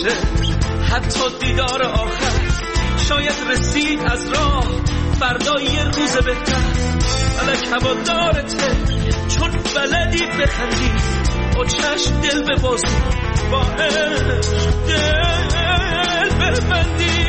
باشه، حتی دیدار آخر شاید رسید از راه، فردا یه روز بهتر. فلک هوادارته چون بلدی بخندی، با چشم دل ببازی، با عشق دل ببندی.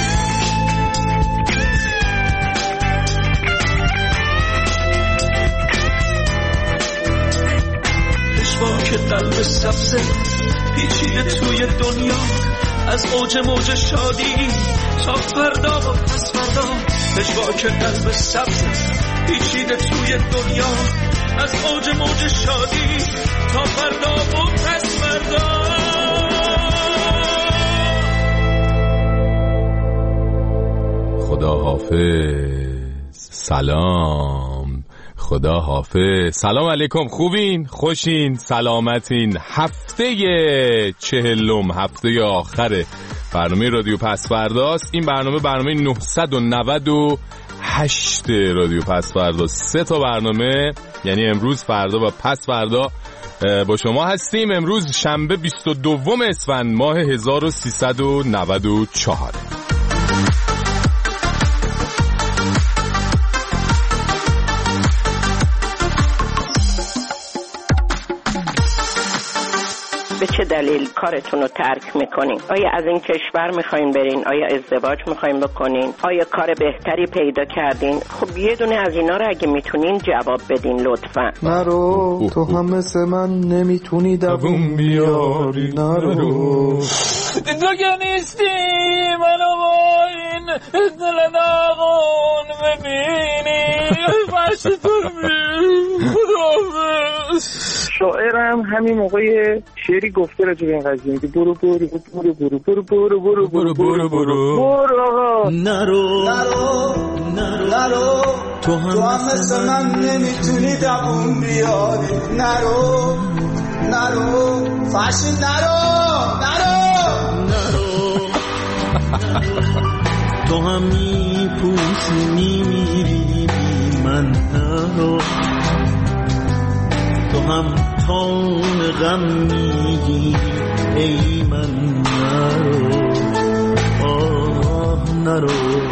پشواک قلب سبزه پیچیده توی دنیا، از اوج موج شادی تا فردا و پس فردا. پشواک قلب سبزه پیچیده توی دنیا، از اوج موج شادی تا فردا و پس فردا. خدا حافظ. سلام. خدا حافظ. سلام علیکم. خوبین؟ خوشین؟ سلامتین؟ هفته 40، هفته آخر برنامه رادیو پسفرداست. این برنامه 998 رادیو پسفردا. 3 تا برنامه، یعنی امروز، فردا و پس فردا با شما هستیم. امروز شنبه 22 اسفند ماه 1394. به چه دلیل کارتون رو ترک میکنین؟ آیا از این کشور میخواین برین؟ آیا ازدواج میخواین بکنین؟ آیا کار بهتری پیدا کردین؟ خب یه دونه از اینا رو اگه میتونین جواب بدین لطفا. نرو تو هم مثل من نمیتونی دووم بیاری. نرو تو که نیستی منو با این دل داغون ببینی، فرش تو رو شاعرم همین موقع شعری گفته راجع به این قضیه، میگه برو برو برو برو برو برو برو برو برو برو آقا. نرو تو هم مثل من نمیتونی دووم بیاری. نرو فاشین نرو تو هم میپوشی میمیری من. نرو تو هم تون غم میگی ای من. نرو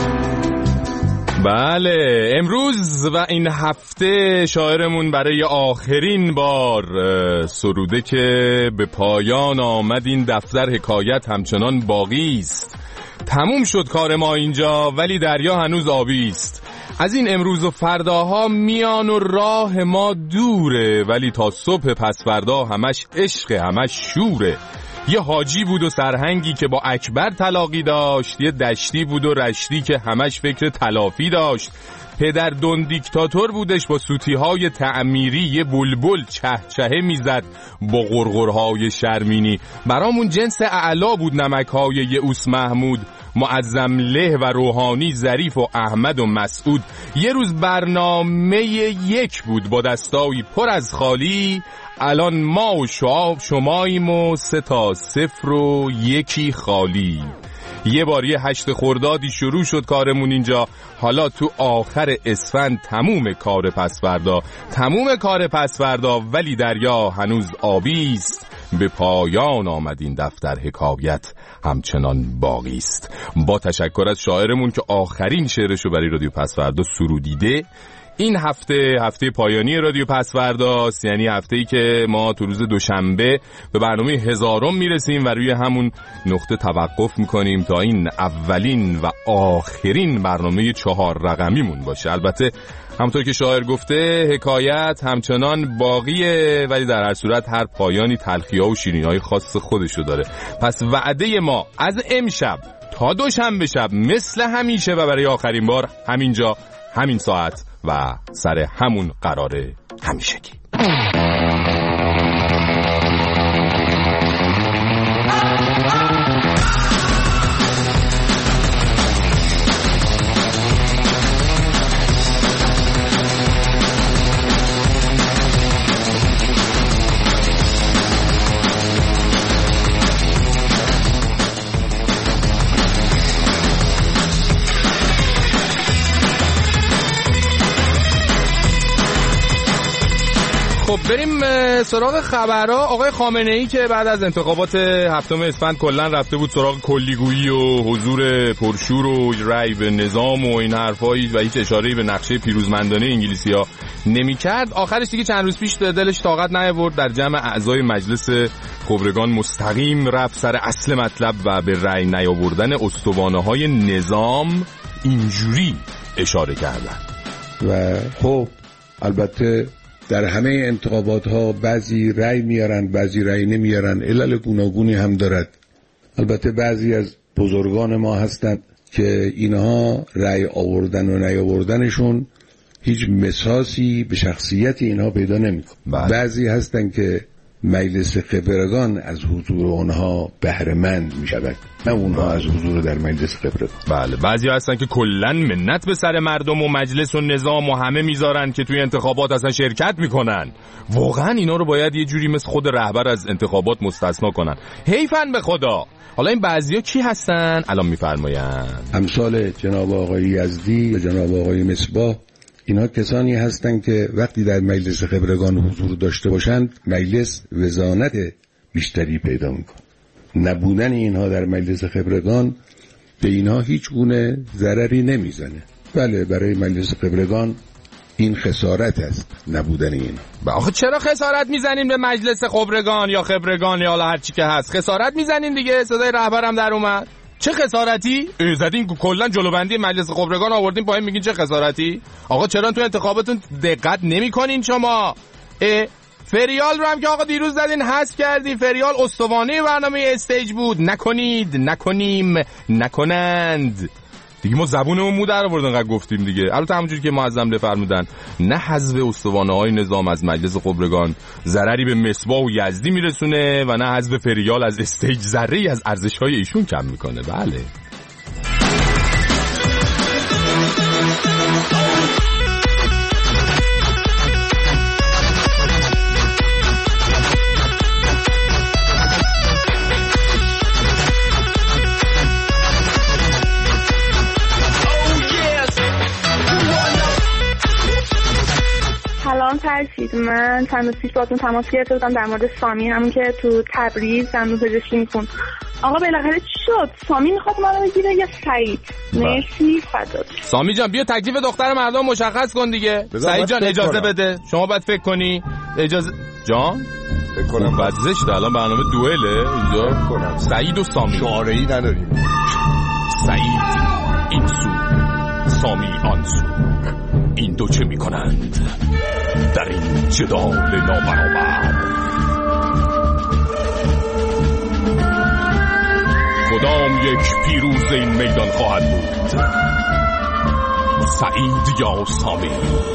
بله، امروز و این هفته شاعرمون برای آخرین بار سروده که به پایان آمد این دفتر حکایت همچنان باقی است. تموم شد کار ما اینجا ولی دریا هنوز آبی است. از این امروز و فرداها میان و راه ما دوره، ولی تا صبح پس فردا همش عشق، همش شوره. یه حاجی بود و سرهنگی که با اکبر تلاقی داشت، یه دشتی بود و رشتی که همش فکر تلافی داشت. پدر دون دیکتاتور بودش با سوتیهای تعمیری، یه بلبل چهچهه میزد با غرغرهای شرمینی. برامون جنس اعلا بود نمکهای یئوس محمود، معظم له و روحانی ظریف و احمد و مسعود. یه روز برنامه 1 بود با دستایی پر از خالی، الان ما و شماییم و 3 تا 0 و 1 خالی. یه بار یه 8 خردادی شروع شد کارمون اینجا، حالا تو آخر اسفند تموم کار پس فردا، ولی دریا هنوز آبی است. به پایان آمد این دفتر حکایت همچنان باقی است. با تشکر از شاعرمون که آخرین شعرشو برای رادیو پسفردا سرودیده. این هفته پایانی رادیو پسفرداست، یعنی هفته‌ای که ما تو روز دوشنبه به برنامه 1000 میرسیم و روی همون نقطه توقف میکنیم تا این اولین و آخرین برنامه 4 رقمیمون باشه. البته همونطور که شاعر گفته حکایت همچنان باقیه، ولی در هر صورت هر پایانی تلخی‌ها و شیرینی‌های خاص خودشو داره. پس وعده ما از امشب تا دوشنبه شب مثل همیشه و برای آخرین بار همینجا، همین ساعت و سر همون قراره همیشگی. خب بریم سراغ خبرها. آقای خامنه‌ای که بعد از انتخابات 7 اسفند کلا رفته بود سراغ کلیگویی و حضور پرشور و رأی به نظام و این حرفایی و هیچ اشاره‌ای به نقشه پیروزمندانه انگلیسی‌ها نمی‌کرد، آخرش دیگه چند روز پیش دلش طاقت نیاورد در جمع اعضای مجلس خبرگان مستقیم رفت سر اصل مطلب و به رأی نیاوردن استوانه‌های نظام اینجوری اشاره کردن. و خب البته در همه انتخابات ها بعضی رأی میارن بعضی رأی نمیارن، علل گوناگونی هم دارد. البته بعضی از بزرگان ما هستند که اینها رأی آوردن و نیاوردنشون هیچ مساسی به شخصیت اینها پیدا نمیکنه. بعضی هستند که مجلس خبرگان از حضور اونها بهره‌مند میشود، نه اونها از حضور در مجلس خبرگان. بله، بعضی هستن که کلا منت به سر مردم و مجلس و نظام و همه میذارن که توی انتخابات اصلا شرکت میکنن. واقعا اینا رو باید یه جوری مثل خود رهبر از انتخابات مستثنا کنن. حیفن به خدا. حالا این بعضیا کی هستن؟ الان میفرماین. امثال جناب آقای یزدی و جناب آقای مصباح، اینها کسانی هستند که وقتی در مجلس خبرگان حضور داشته باشند مجلس وزانت بیشتری پیدا میکنه. نبودن اینها در مجلس خبرگان به اینها هیچ گونه ضرری نمیزنه. بله، برای مجلس خبرگان این خسارت است نبودن اینها. آخه چرا خسارت میزنین به مجلس خبرگان یا خبرگان یا هر چی که هست؟ خسارت میزنین دیگه. صدای رهبرم در اومد. چه خسارتی؟ زدین کلا جلوبندی مجلس خبرگان آوردین پایین میگین چه خسارتی؟ آقا چرا تو انتخاباتون دقت نمی‌کنین شما؟ فریال رو هم که آقا دیروز زدین حذف کردین. فریال استوانه برنامه استیج بود. نکنید، نکنیم، نکنند دیگه. ما زبونمون مو در آوردن انقدر گفتیم دیگه. البته همونجوری که معظم فرمودن، نه حذف استوانه‌های نظام از مجلس خبرگان ضرری به مصباح و یزدی میرسونه و نه حذف فریال از استیج ذره‌ای از ارزش‌های ایشون کم میکنه. بله. سلام فرشید، من چند روز پیش باهاتون تماس گرفته بودم در مورد سامی، همون که تو تبریز دندون پزشکی میخوند. آقا بالاخره چی شد؟ سامی میخواد ما رو بگیره یا سعید؟ مرسی، فدات. سامی جان بیا تکلیف دختر مردم مشخص کن دیگه. سعید جان اجازه بده، شما باید فکر کنی. اجازه جان فکر کنم بعد زشته. الان برنامه دوئله اینجا کنم. سعید و سامی شعاره‌ای نداریم. سعید این سو، سامی آن سو. این دو چه میکنند در این جدال نابرابر؟ کدام یک پیروز این میدان خواهد بود؟ سعید یا سامی؟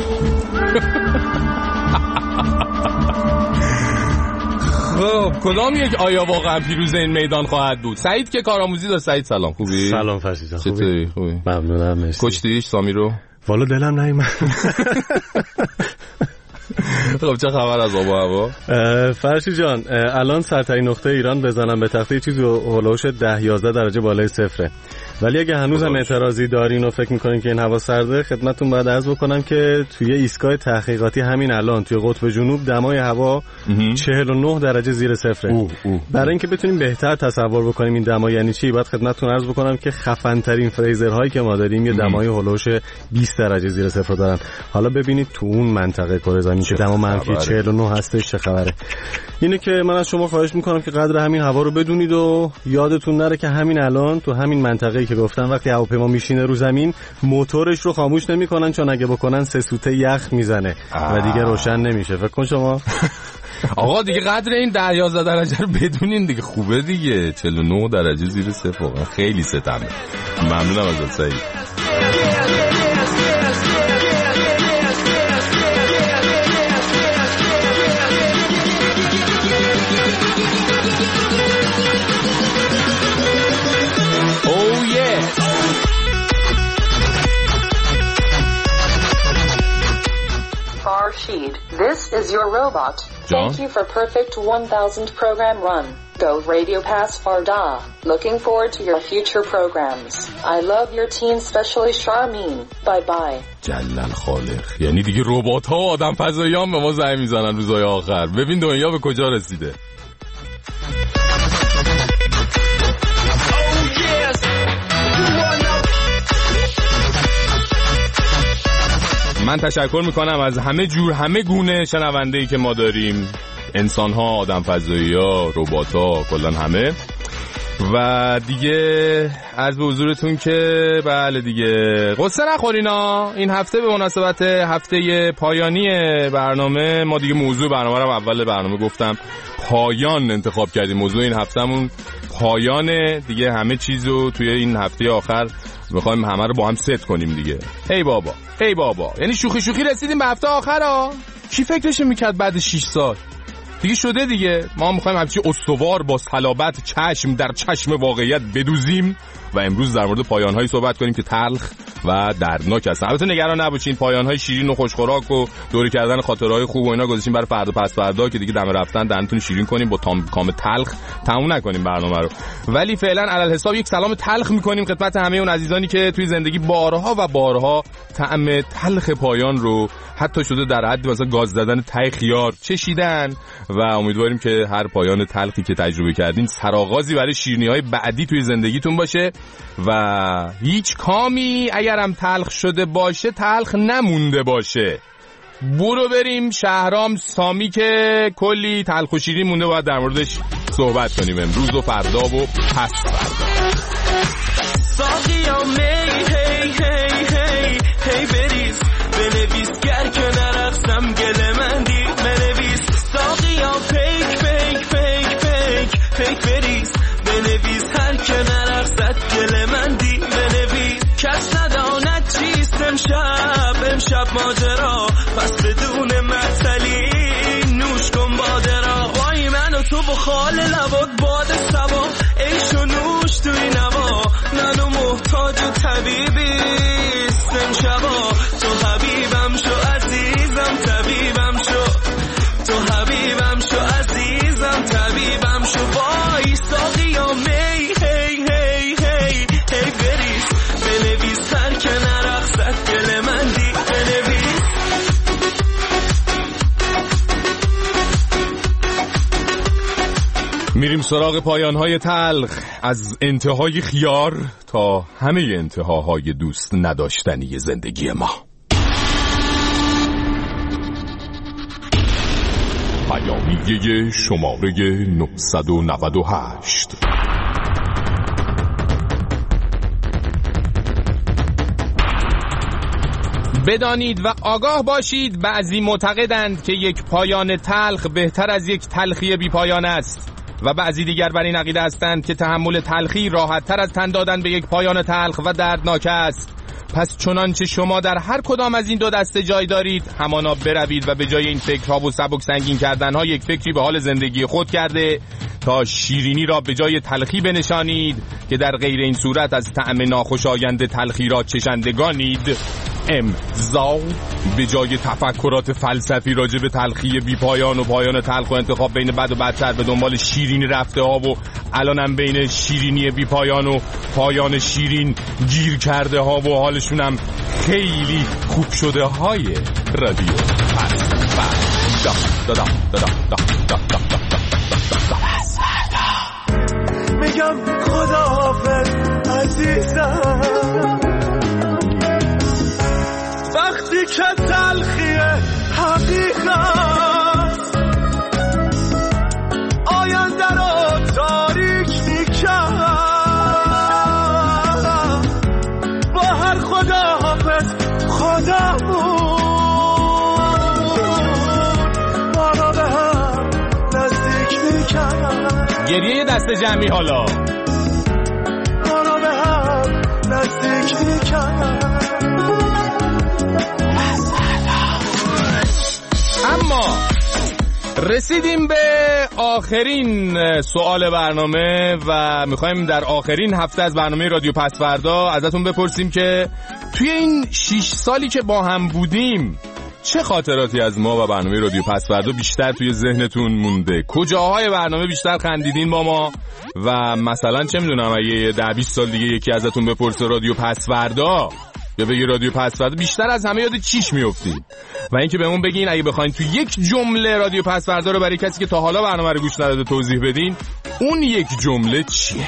خب کدام یک آیا واقعا پیروز این میدان خواهد بود؟ سعید که کارآموزی داشت. سعید سلام، خوبی؟ سلام فرشید جان، خوبی؟ ممنونم، مرسی. کشتیش سامی رو؟ والا دلم نیومد. خب چه خبر از آب و هوا؟ فرشید جان الان سرترین نقطه ایران بزنم به تخته چیزی هولوش 10-11 درجه بالای صفره، ولی اگه هنوز هم اعتراضی دارین و فکر میکنین که این هوا سرده، خدمتتون باید عرض بکنم که توی ایستگاه تحقیقاتی همین الان توی قطب جنوب دمای هوا 49 درجه زیر صفره. برای اینکه بتونیم بهتر تصور بکنیم این دما یعنی چی، باید خدمتتون عرض بکنم که خفن ترین فریزرهایی که ما داریم یه دمای هولوش 20 درجه زیر صفر دارن. حالا ببینید تو اون منطقه کره زمین که دما منفی 49 هستش چه خبره. اینه که من از شما خواهش میکنم که قدر همین هوا رو بدونید و یادتون نره که همین الان تو همین منطقه‌ای که گفتم وقتی هواپیما میشینه رو زمین موتورش رو خاموش نمیکنن، چون اگه بکنن 3 سوته یخ میزنه و دیگه روشن نمیشه. فکر کن شما. آقا دیگه قدر این 10-11 درجه رو بدونین دیگه، خوبه دیگه. 49 درجه زیر صفر واقعا خیلی ستمه. ممنونم ازت سعید. Farshid, this is your robot. Thank you for perfect 1000 program run. Go Radio Pass Farda. Looking forward to your future programs. I love your team, especially Charmin. Bye bye. جلل خالق. یعنی دیگه ربات ها و آدم فضاییان به ما زنگ میزنن روزهای آخر. ببین دنیا به کجا رسیده. من تشکر میکنم از همه جور همه گونه شنونده‌ای که ما داریم، انسان ها، آدم فضایی ها، ربات ها، کلان همه. و دیگه عرض به حضورتون که بله دیگه قصه نخورینا. این هفته به مناسبت هفته پایانی برنامه ما دیگه موضوع برنامه رو اول برنامه گفتم پایان انتخاب کردیم. موضوع این هفتهمون پایانه دیگه. همه چیزو توی این هفته آخر میخوایم همه رو با هم ست کنیم دیگه. هی بابا هی بابا، یعنی شوخی شوخی رسیدیم به هفته آخر ها. کی فکرش میکرد بعد 6 سال دیگه شده دیگه. ما میخوایم همچین استوار با صلابت چشم در چشم واقعیت بدوزیم و امروز در مورد پایان‌هایی صحبت کنیم که تلخ و دردناک هستن. البته نگران نباشین، پایان‌های شیرین و خوشخوراک و دوری کردن خاطرهای خوب و اینا گذاشتیم برای فردا پس فردا که دیگه دم رفتن دهنتون شیرین کنیم با کام تلخ تموم نکنیم برنامه رو. ولی فعلا علل حساب یک سلام تلخ می‌کنیم خدمت همه اون عزیزانی که توی زندگی بارها و بارها طعم تلخ پایان رو حتی شده در حد مثلا گاز زدن ته خیار چشیدن و امیدواریم که هر پایان تلخی که تجربه کردین سرآغازی برای شیرینی‌های بعدی توی زندگیتون باشه و هیچ کامی اگرم تلخ شده باشه تلخ نمونده باشه. برو بریم شهرام سامی که کلی تلخ و شیرین مونده باید در موردش صحبت کنیم امروز و فردا و پس فردا. ساقیا می هی هی هی هی بریز بنویس گر که نرقصم گل من دی بنویس. ساقیا پیک پیک پیک پیک پیک بریز بنویس هر که نرقصد گل من دی بنویس. کس نداند چیست امشب ماجرا پس بدون معطلی نوش کن باده را. وای من و تو با خال لبات باد سبا عیش و نوش توی نوا منو محتاج و طبیبیست امشبا. تو حبیبم شو عزیزم طبیبم شو تو حبیبم شو عزیزم طبیبم شو. وای ساقیا می هی هی هی هی بریز بنویس هر که نرقصد گل من دی بنویس. میریم سراغ پایانهای تلخ از انتهای خیار تا همه انتهاهای دوست نداشتنی زندگی ما. پیامیه شماره 998. بدانید و آگاه باشید بعضی معتقدند که یک پایان تلخ بهتر از یک تلخی بی پایان است و بعضی دیگر بر این عقیده هستند که تحمل تلخی راحت تر از تن دادن به یک پایان تلخ و دردناک است. پس چنانچه شما در هر کدام از این دو دسته جای دارید همانا بروید و به جای این فکرها و سبک سنگین کردنها یک فکری به حال زندگی خود کرده تا شیرینی را به جای تلخی بنشانید که در غیر این صورت از طعم ناخوشایند تلخی را چشندگانید. امضا. به جای تفکرات فلسفی راجع به تلخی بی پایان و پایان تلخ و انتخاب بین بد و بدتر به دنبال شیرینی رفته ها و الانم بین شیرینی بی پایان و پایان شیرین گیر کرده ها و حالشونم خیلی خوب شده های رادیو میگم خداحافظ عزیزم وقتی که تلخی حقیقت آینده رو تاریک میکرد با هر خداحافظ خدامون ما را به هم نزدیک میکرد. گریه دست جمعی حالا ما را به هم نزدیک میکرد. اما رسیدیم به آخرین سوال برنامه و میخوایم در آخرین هفته از برنامه رادیو پس فردا ازتون بپرسیم که توی این 6 سالی که با هم بودیم چه خاطراتی از ما و برنامه رادیو پسوردا بیشتر توی ذهنتون مونده؟ کجاهای برنامه بیشتر خندیدین با ما؟ و مثلا چه میدونم اگه 10-20 سال دیگه یکی ازتون بپرسه رادیو پسوردا یا بگی رادیو پسوردا بیشتر از همه یاد چیش میافتین؟ و اینکه بهمون بگین اگه بخواید تو یک جمله رادیو پسوردا رو برای کسی که تا حالا برنامه رو گوش نداده توضیح بدین، اون یک جمله چیه؟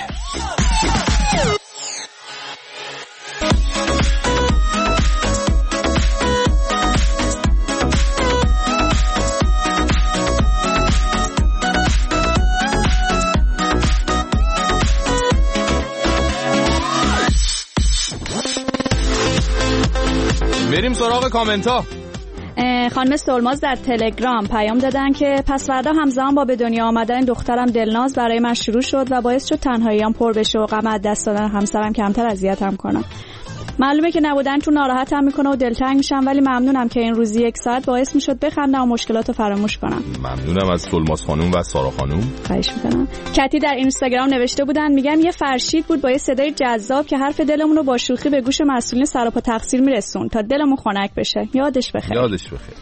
بریم سراغ کامنت ها. خانم سلماز در تلگرام پیام دادن که پسوردا همزمان با به دنیا آمدن دخترم دلناز برای من شروع شد و باعث شد تنهاییام پر بشه و غم از دست دادن همسرم کمتر اذیتم کنه. معلومه که نبودن تو ناراحتم میکنه و دلتنگ میشم، ولی ممنونم که این روزی 1 ساعت باعث میشد بخندم و مشکلاتو فراموش کنم. ممنونم از سلماز خانم و سارا خانم. خواهش میکنم. کتی در اینستاگرام نوشته بودن، میگم یه فرشید بود با یه صدای جذاب که حرف دلمون رو با شوخی به گوش مسئولین سر و پا تقصیر میرسون تا دلمون خنک بشه. یادش بخیر. یادش بخیر.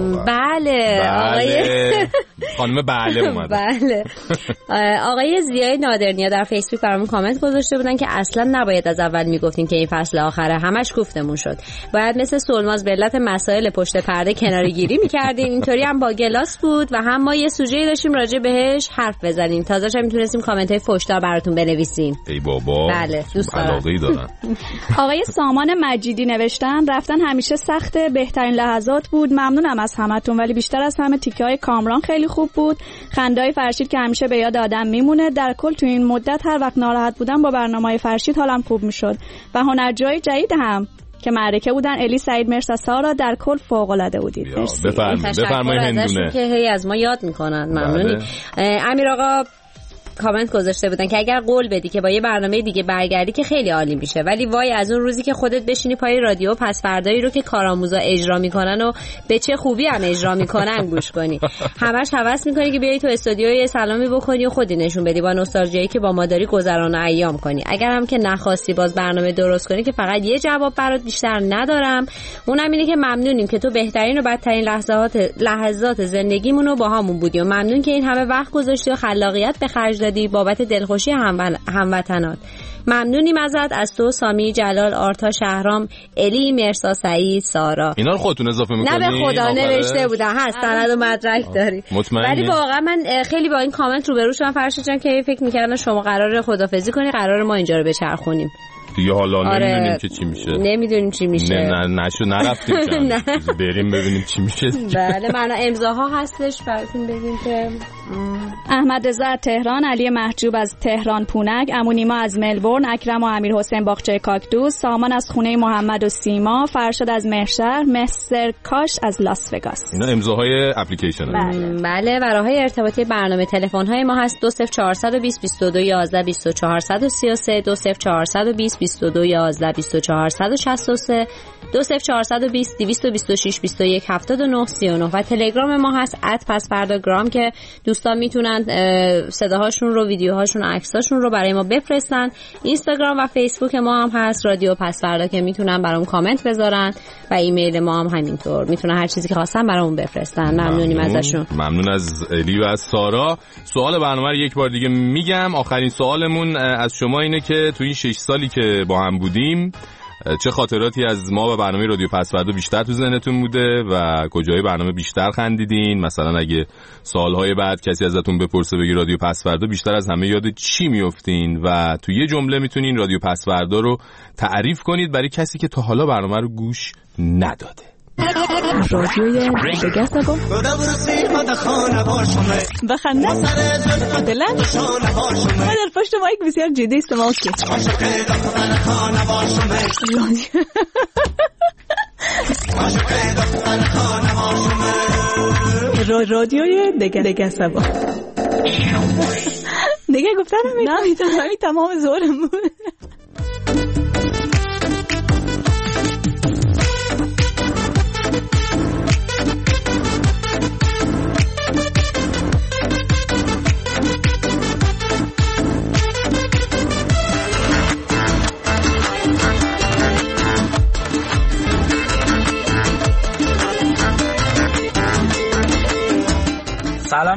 بله آقای خانم بله اومد. بله آقای زیای نادرنیا در فیسبوک برامون کامنت گذاشته بودن که اصلا نباید از اول میگفتین که این فصل آخره، همش گفتمون شد. باید مثل سلماز به علت مسائل پشت پرده کناره‌گیری می‌کردین. اینطوری هم با گلاس بود و هم ما یه سوژه‌ای داشتیم راجع بهش حرف بزنیم. تازه‌ش هم میتونستیم کامنت‌های فحش‌دار براتون بنویسیم. ای بابا. بله دوست دارم. علاقه‌ای دارن. آقای سامان مجیدی نوشتن، رفتن همیشه سخت، بهترین لحظات بود. ممنونم از همتون، ولی بیشتر از همه تیکه‌های کامران خیلی خوب بود. خنده‌های فرشید که همیشه به یاد آدم میمونه. در کل تو این مدت هر وقت ناراحت بودم با برنامه‌های فرشید حالم خوب میشد. و هنرجوهای جدید هم که معرکه بودن، الی، سعید، مرسا، سارا، در کل فوق‌العاده بودید. بفرمایید هندونه که هی از ما یاد میکنن. ممنونی. امیر آقا کامنت گذاشته بودن که اگر قول بدی که با یه برنامه دیگه برگردی که خیلی عالی میشه، ولی وای از اون روزی که خودت بشینی پای رادیو پسوردایی رو که کارآموزا اجرا میکنن و به چه خوبی هم اجرا میکنن گوش کنی. همش هوس میکنی که بیای تو استودیو یه سلامی بکنی و خودی نشون بدی، با نوستالژیایی که با ما داری گذران ایام کنی. اگر هم که نخواستی باز برنامه درست کنی که فقط یه جواب برات بیشتر ندارم، اونم اینه که ممنونیم که تو بهترین و بدترین لحظات زندگیمون رو با همون بودی و ممنون که این همه وقت گذاشتی و خلاقیت به خرج دادی بابت دلخوشی هموطنات. ممنونیم ازت، از تو، سامی، جلال، آرتا، شهرام، الی، مرسا، سعید، سارا. اینا رو خودتون اضافه می‌کنید؟ نه به خدا نوشته بودن، هست سند و مدرک داری. ولی واقعا من خیلی با این کامنت روبرو شدم فرشید جان که فکر می‌کردم شما قراره خدافظی کنی، قراره ما اینجا رو بچرخونیم. دیگه حالا نمیدونیم که چی میشه. نمیدونیم چی میشه. نرفتیم بریم ببینیم چی میشه. بله معنا امضاها هستش براتون بگیم که احمد رضا از تهران، علی محجوب از تهران پونک، امونیما از ملبورن، اکرم و امیر حسین باغچه کاکتوس، سامان از خونه محمد و سیما، فرشاد از مهرشهر، مستر کاش از لاس وگاس. اینا امضاهای اپلیکیشن. بله و راههای ارتباطی برنامه تلفن های ما هست 20420 22 11 2433 20420 22 11 2463 20420 226 21 79 39 و تلگرام ما هست @پسفرداگرام که دوستان میتونن صداهاشون رو، ویدیوهاشون و عکساشون رو برای ما بفرستن. اینستاگرام و فیسبوک ما هم هست رادیو پسفردا که میتونن برام کامنت بذارن و ایمیل ما هم همینطور میتونن هر چیزی که خواستن برامون بفرستن. ممنونیم ازشون. ممنون از الی و از سارا. سوال برنامه رو یک بار دیگه میگم. آخرین سوالمون از شما اینه که تو این 6 سالی که با هم بودیم چه خاطراتی از ما و برنامه رادیو پسوردا بیشتر تو ذهنتون بوده و کجای برنامه بیشتر خندیدین؟ مثلا اگه سالهای بعد کسی ازتون بپرسه بگی رادیو پسوردا بیشتر از همه یاد چی میافتین؟ و تو یه جمله میتونین رادیو پسوردا رو تعریف کنید برای کسی که تا حالا برنامه رو گوش نداده. رادیوی بگسبا بخنده دلن ما در پشت مایک بسیار جدی استماع کرد. رادیوی بگسبا دیگه گفتن نمیتونم تمام زورم بود.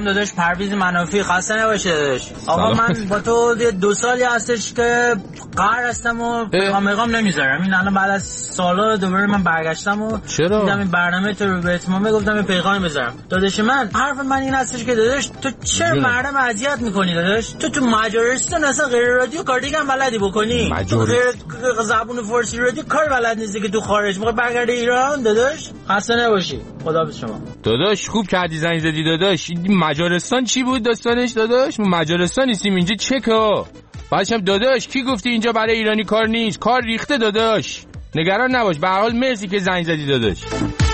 سلام داداش، پرویز منافی، خسته نباشه داداش. آقا من با تو 2 سالی هستش که قهر هستم و پیغام نمیذارم. این الان بعد از سالا دوباره من برگشتم و دیدم این برنامه تو رو به اتمام گفتم یه پیغام بذارم. داداش من حرف من این هستش که داداش تو چرا مردم اذیت میکنی داداش؟ تو مجارستان اصلا غیر رادیو کار دیگه هم بلدی بکنی؟ غیر زبون فارسی رادیو کار بلد نیستی که تو خارج موقع برگردی ایران داداش؟ خسته نباشی. خدا به شما. داداش خوب کردی زنگ زدی داداش. مجارستان چی بود داستانش داداش؟ ما مجارستان نیستیم اینجا چکا. باشم داداش کی گفتی اینجا برای ایرانی کار نیست؟ کار ریخته داداش. نگران نباش. به هر حال مرسی که زنگ زدی داداش.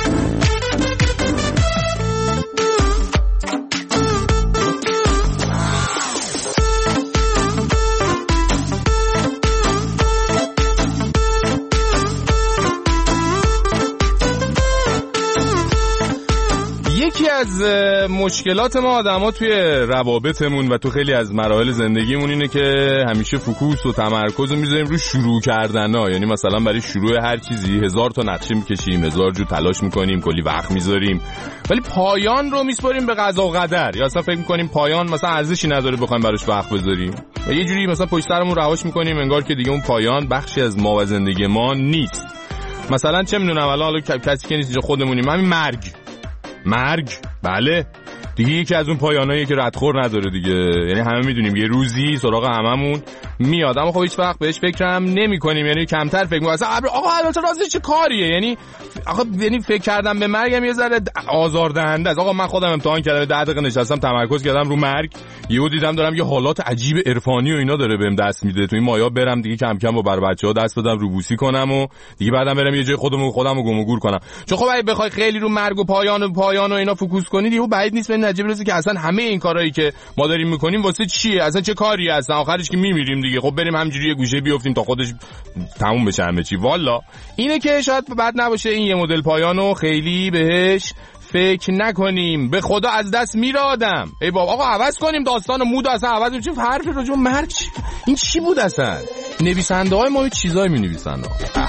یکی از مشکلات ما آدما توی روابطمون و تو خیلی از مراحل زندگیمون اینه که همیشه فوکوس و تمرکز رو میذاریم رو شروع کردن‌ها. یعنی مثلا برای شروع هر چیزی 1000 تا نقشه میکشیم، 1000 جو تلاش میکنیم، کلی وقت میذاریم، ولی پایان رو میسپاریم به قضا و قدر. یا اصلا فکر میکنیم پایان مثلا ارزشی نداره بخوایم براش وقت بذاریم و یه جوری مثلا پشت سرمون رهاش میکنیم انگار که دیگه اون پایان بخشی از ما و زندگی ما نیست. مثلا چه میدونم حالا کسی که نیست اینجا خودمونیم، همین مرگ بله دیگه یکی از اون پایانایی که ردخور نداره دیگه. یعنی همه میدونیم یه روزی سراغ هممون میاد، اما خب هیچ وقت بهش فکرم نمی‌کنیم. یعنی کمتر فکر می‌کنیم اصلا آقا البته راستش چه کاریه. یعنی آقا یعنی فکر کردم به مرگم یه ذره آزاردهنده است. آقا من خودم امتحان کردم 10 دقیقه نشستم تمرکز کردم رو مرگ، یهو دیدم دارم یه حالات عجیب عرفانی و اینا داره بهم دست میده. تو این مایا برم دیگه کم کم با بچه‌ها دست بدم روبوسی کنم و دیگه بعدم برم یه جای خودمو گم و گور کنم. چون خب اگه بخوای خیلی رو مرگ و پایان و اینا فوکوس کنی دیگه بعید نیست به نتیجه برسی که اصلا همه این کارهایی که ما داریم میکنیم واسه چیه، اصلا چه کاریه، اصلا آخرش که میمیریم دیگه. خب بریم همینجوری یه گوشه بیافتیم تا خودش تموم بشه همه چی. والا اینه که شاید بد نباشه این یه مدل پایانو خیلی بهش فکر نکنیم. به خدا از دست میره آدم. ای بابا آقا عوض کنیم داستانو، مود اصلا عوض میشه. حرف راجع به مرگ این چی بود اصلا؟ نویسنده‌های ما یه چیزایی می‌نویسن.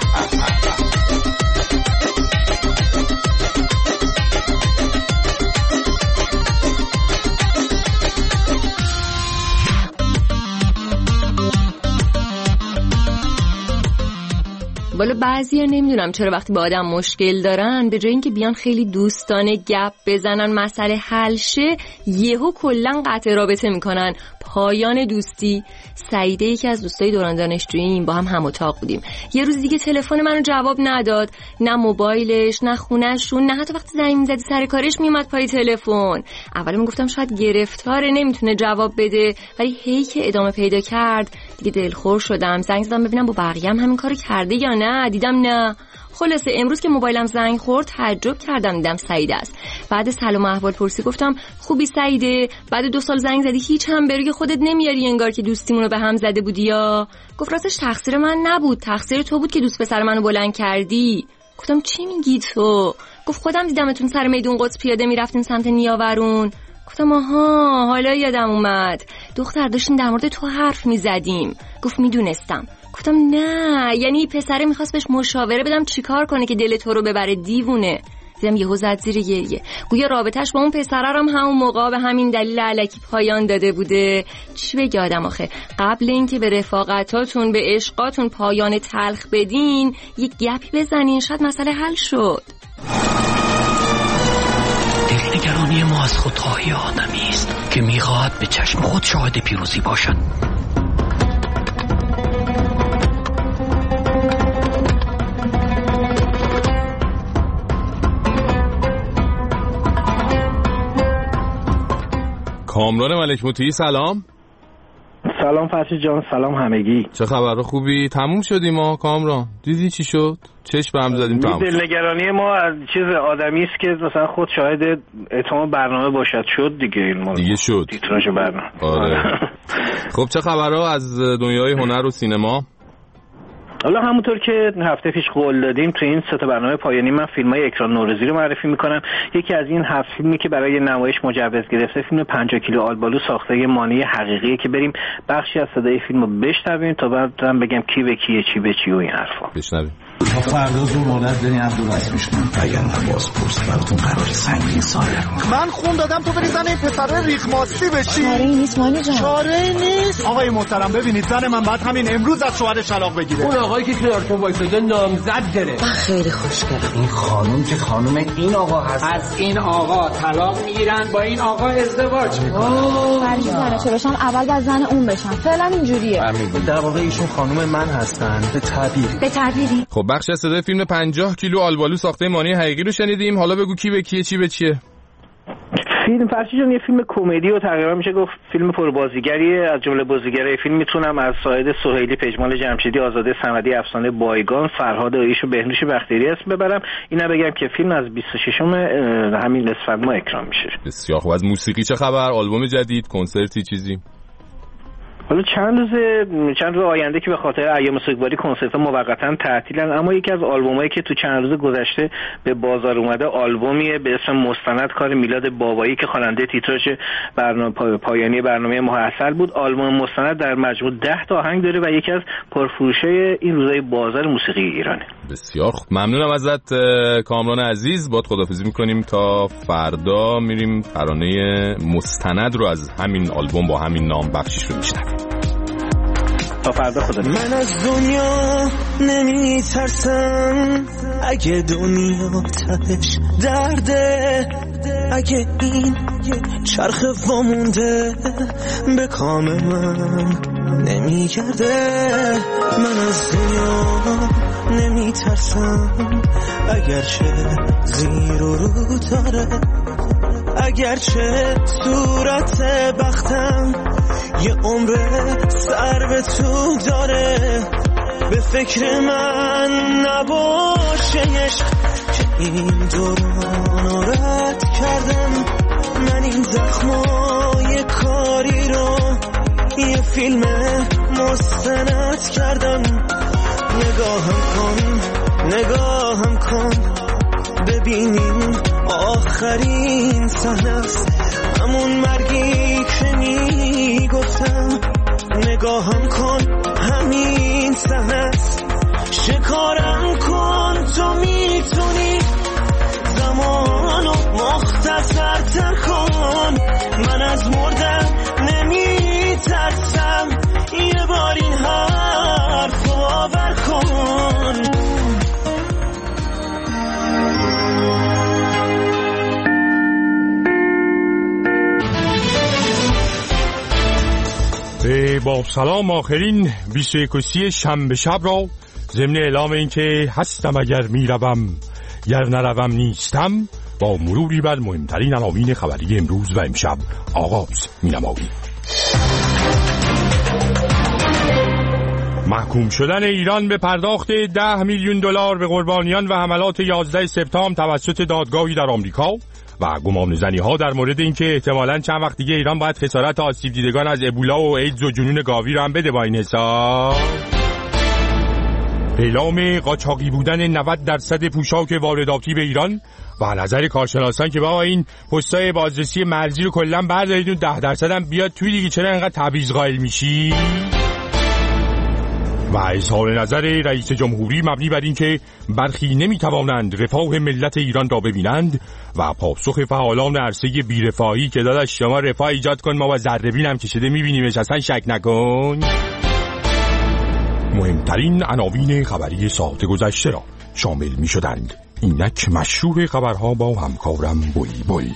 بالا بعضیا نمیدونم چرا وقتی با آدم مشکل دارن به جای اینکه بیان خیلی دوستانه گپ بزنن مسئله حل شه، یهو کلا قطع رابطه میکنن، پایان دوستی. سعیده یکی از دوستای دوران دانشجوییم، با هم اتاق بودیم. یه روز دیگه تلفن منو جواب نداد، نه موبایلش نه خونه‌شون، نه حتی وقتی زنگ می‌زدی سر کارش میومد پای تلفن. اول من گفتم شاید گرفتاره نمیتونه جواب بده، ولی هی که ادامه پیدا کرد دیگه دلخور شدم. زنگ زدم ببینم با بقیه هم همین کارو کرده یا نه، دیدم نه. خلاصه امروز که موبایلم زنگ خورد تعجب کردم، دیدم سعیده است. بعد سلام و احوال پرسی گفتم خوبی سعیده؟ بعد 2 سال زنگ زدی هیچ هم بروی خودت نمیاری، انگار که دوستیمونو به هم زده بودی. یا گفت راستش تقصیر من نبود، تقصیر تو بود که دوست پسر منو بلند کردی. گفتم چی میگی تو؟ گفت خودم دیدمتون سر میدون قدس پیاده میرفتین سمت نیاورون. گفتم آها حالا یادم اومد، دختر داشتیم در مورد تو حرف میزدیم. گفت میدونستم. گفتم نه، یعنی پسره میخواست بهش مشاوره بدم چیکار کنه که دل تو رو ببره، دیوونه. دیدم یهو زد زیر گریه، گویا رابطش با اون پسره هم همون موقع به همین دلیل الکی پایان داده بوده. چی بگه آدم آخه؟ قبل اینکه به رفاقتاتون به عشقاتون پایان تلخ بدین یک گپی بزنین، شاید مسئله حل شد. دلنگرانی ما از خودخواهی آدمی است که میخواهد به چشم خود شاهد پیروزی باشد. کامران ملک مطیعی سلام. سلام فرشید جان، سلام همگی. چه خبره؟ خوبی؟ تموم شدیم ما کامران. دیدی چی شد؟ چشم هم زدیم تموم. دلنگرانی ما از چیز آدمی است که مثلا خود شاهد اتمام برنامه باشد. شد دیگه این ما دیگه شد تیتراژ برنامه. آره. خب چه خبره از دنیای هنر و سینما؟ حالا همونطور که هفته پیش قول دادیم تو این 3 تا برنامه پایانی من فیلم‌های اکران نوروزی رو معرفی می‌کنم. یکی از این 7 فیلمی که برای نمایش مجوز گرفته فیلم 50 کیلو آلبالو ساخته مانی حقیقیه که بریم بخشی از صدای فیلمو بشنویم تا بعد هم بگم کی به کیه چی به چی و این حرفا. بشنویم. تا فردا زور مولد برین عبدالرسمیش کنم، اگر نه بازپرس براتون قرار سنگین صادر کنم. من خون دادم تو بری زن این پسر ریخماستی بشی. چاره ای نیست مالی جان، چاره ای نیست. آقای محترم ببینید زن من بعد همین امروز از شوهر طلاق بگیره. اون آقایی که کنارتون وایساده نامزد داره. من خیلی خوشگلم. این خانم که خانم این آقا هست. از این آقا طلاق میگیرن، با این آقا ازدواج میکنن. برای زنشه بشم اول باید زن اون بشم. فعلا اینجوریه. در واقع ایشون خانم من هستن. به تعبیری. خب بخش از صدای فیلم 50 کیلو آلبالو ساخته مانی حقیقی رو شنیدیم. حالا بگو کی به کیه، چی به چیه؟ فیلم فرشی جان یه فیلم کمدی و تقریبا میشه گفت فیلم پربازیگریه. از جمله بازیگرای فیلم میتونم از ساید سهیلی، پژمان جمشیدی، آزاده صمدی، افسانه بایگان، فرهاد عایش و بهنوش بختیاری اسم ببرم. اینا بگم که فیلم از 26 همین اسفند ماه اکران میشه. بسیار خوب. از موسیقی چه خبر؟ آلبوم جدید، کنسرتی، چیزی؟ حالا چند روز آینده که به خاطر ایام سوگواری کنسرت‌ها موقتا تعطیلن، اما یکی از آلبومایی که تو چند روز گذشته به بازار اومده آلبومیه به اسم مستند، کار میلاد بابایی که خواننده تیتراژ برنامه پایانی برنامه ماه عسل بود. آلبوم مستند در مجموع 10 تا آهنگ داره و یکی از پرفروشای این روزای بازار موسیقی ایرانه. بسیار خوب. ممنونم ازت کامران عزیز. باهات خداحافظی می‌کنیم تا فردا. میریم ترانه مستند رو از همین آلبوم با همین نام بخشش رو میشنویم. تا فردا خدا. من از دنیا نمی ترسم، اگه دنیا تهش درده، اگه این چرخ وامونده به کام من نمیگرده. من از دنیا نمی ترسم، اگرچه زیر و رو داره، اگرچه صورت بختم یه عمر سر به تو داره. به فکر من نباشه عشق که این دوران رد کردم. من این زخمای کاری رو یه فیلم مستند کردم. نگاهم کن ببینیم آخرین صحنه است، همون مرگی که میگفتم. نگاهم کن همین صحنه است، شکارم کن تو میتونی، زمانو مختصرتر کن. من از مردن نمیترسم، یه بار این حرف باور کن. با سلام آخرین 21 شنبه شب را ضمن اعلام این که هستم اگر میروم گر نروم نیستم، با مروری بر مهمترین عناوین خبری امروز و امشب آغاز می‌نماییم. محکوم شدن ایران به پرداخت 10 میلیون دلار به قربانیان و حملات 11 سپتامبر توسط دادگاهی در آمریکا و گمانه‌زنی‌ها در مورد اینکه احتمالاً چند وقت دیگه ایران باید خسارت آسیب دیدگان از ابولا و ایدز و جنون گاوی رو هم بده. با این حساب اعلام قاچاقی بودن 90% پوشاک وارداتی به ایران و نظر کارشناسان که با این پستای بازرسی مرزی رو کلاً بردارید و 10% هم بیاد توی دیگه، چرا اینقدر تبعیض قائل میشی؟ و اظهار نظر رئیس جمهوری مبنی بر این که برخی نمیتوانند رفاه ملت ایران را ببینند و پاسخ فعالان عرصه بی‌رفاهی که داداش شما رفاه ایجاد کن ما با ذره بین هم کشیده میبینیمش، اصلا شک نکن. مهمترین عناوین خبری ساعت گذشته را شامل میشدند. اینک مشروع خبرها با همکارم بوی.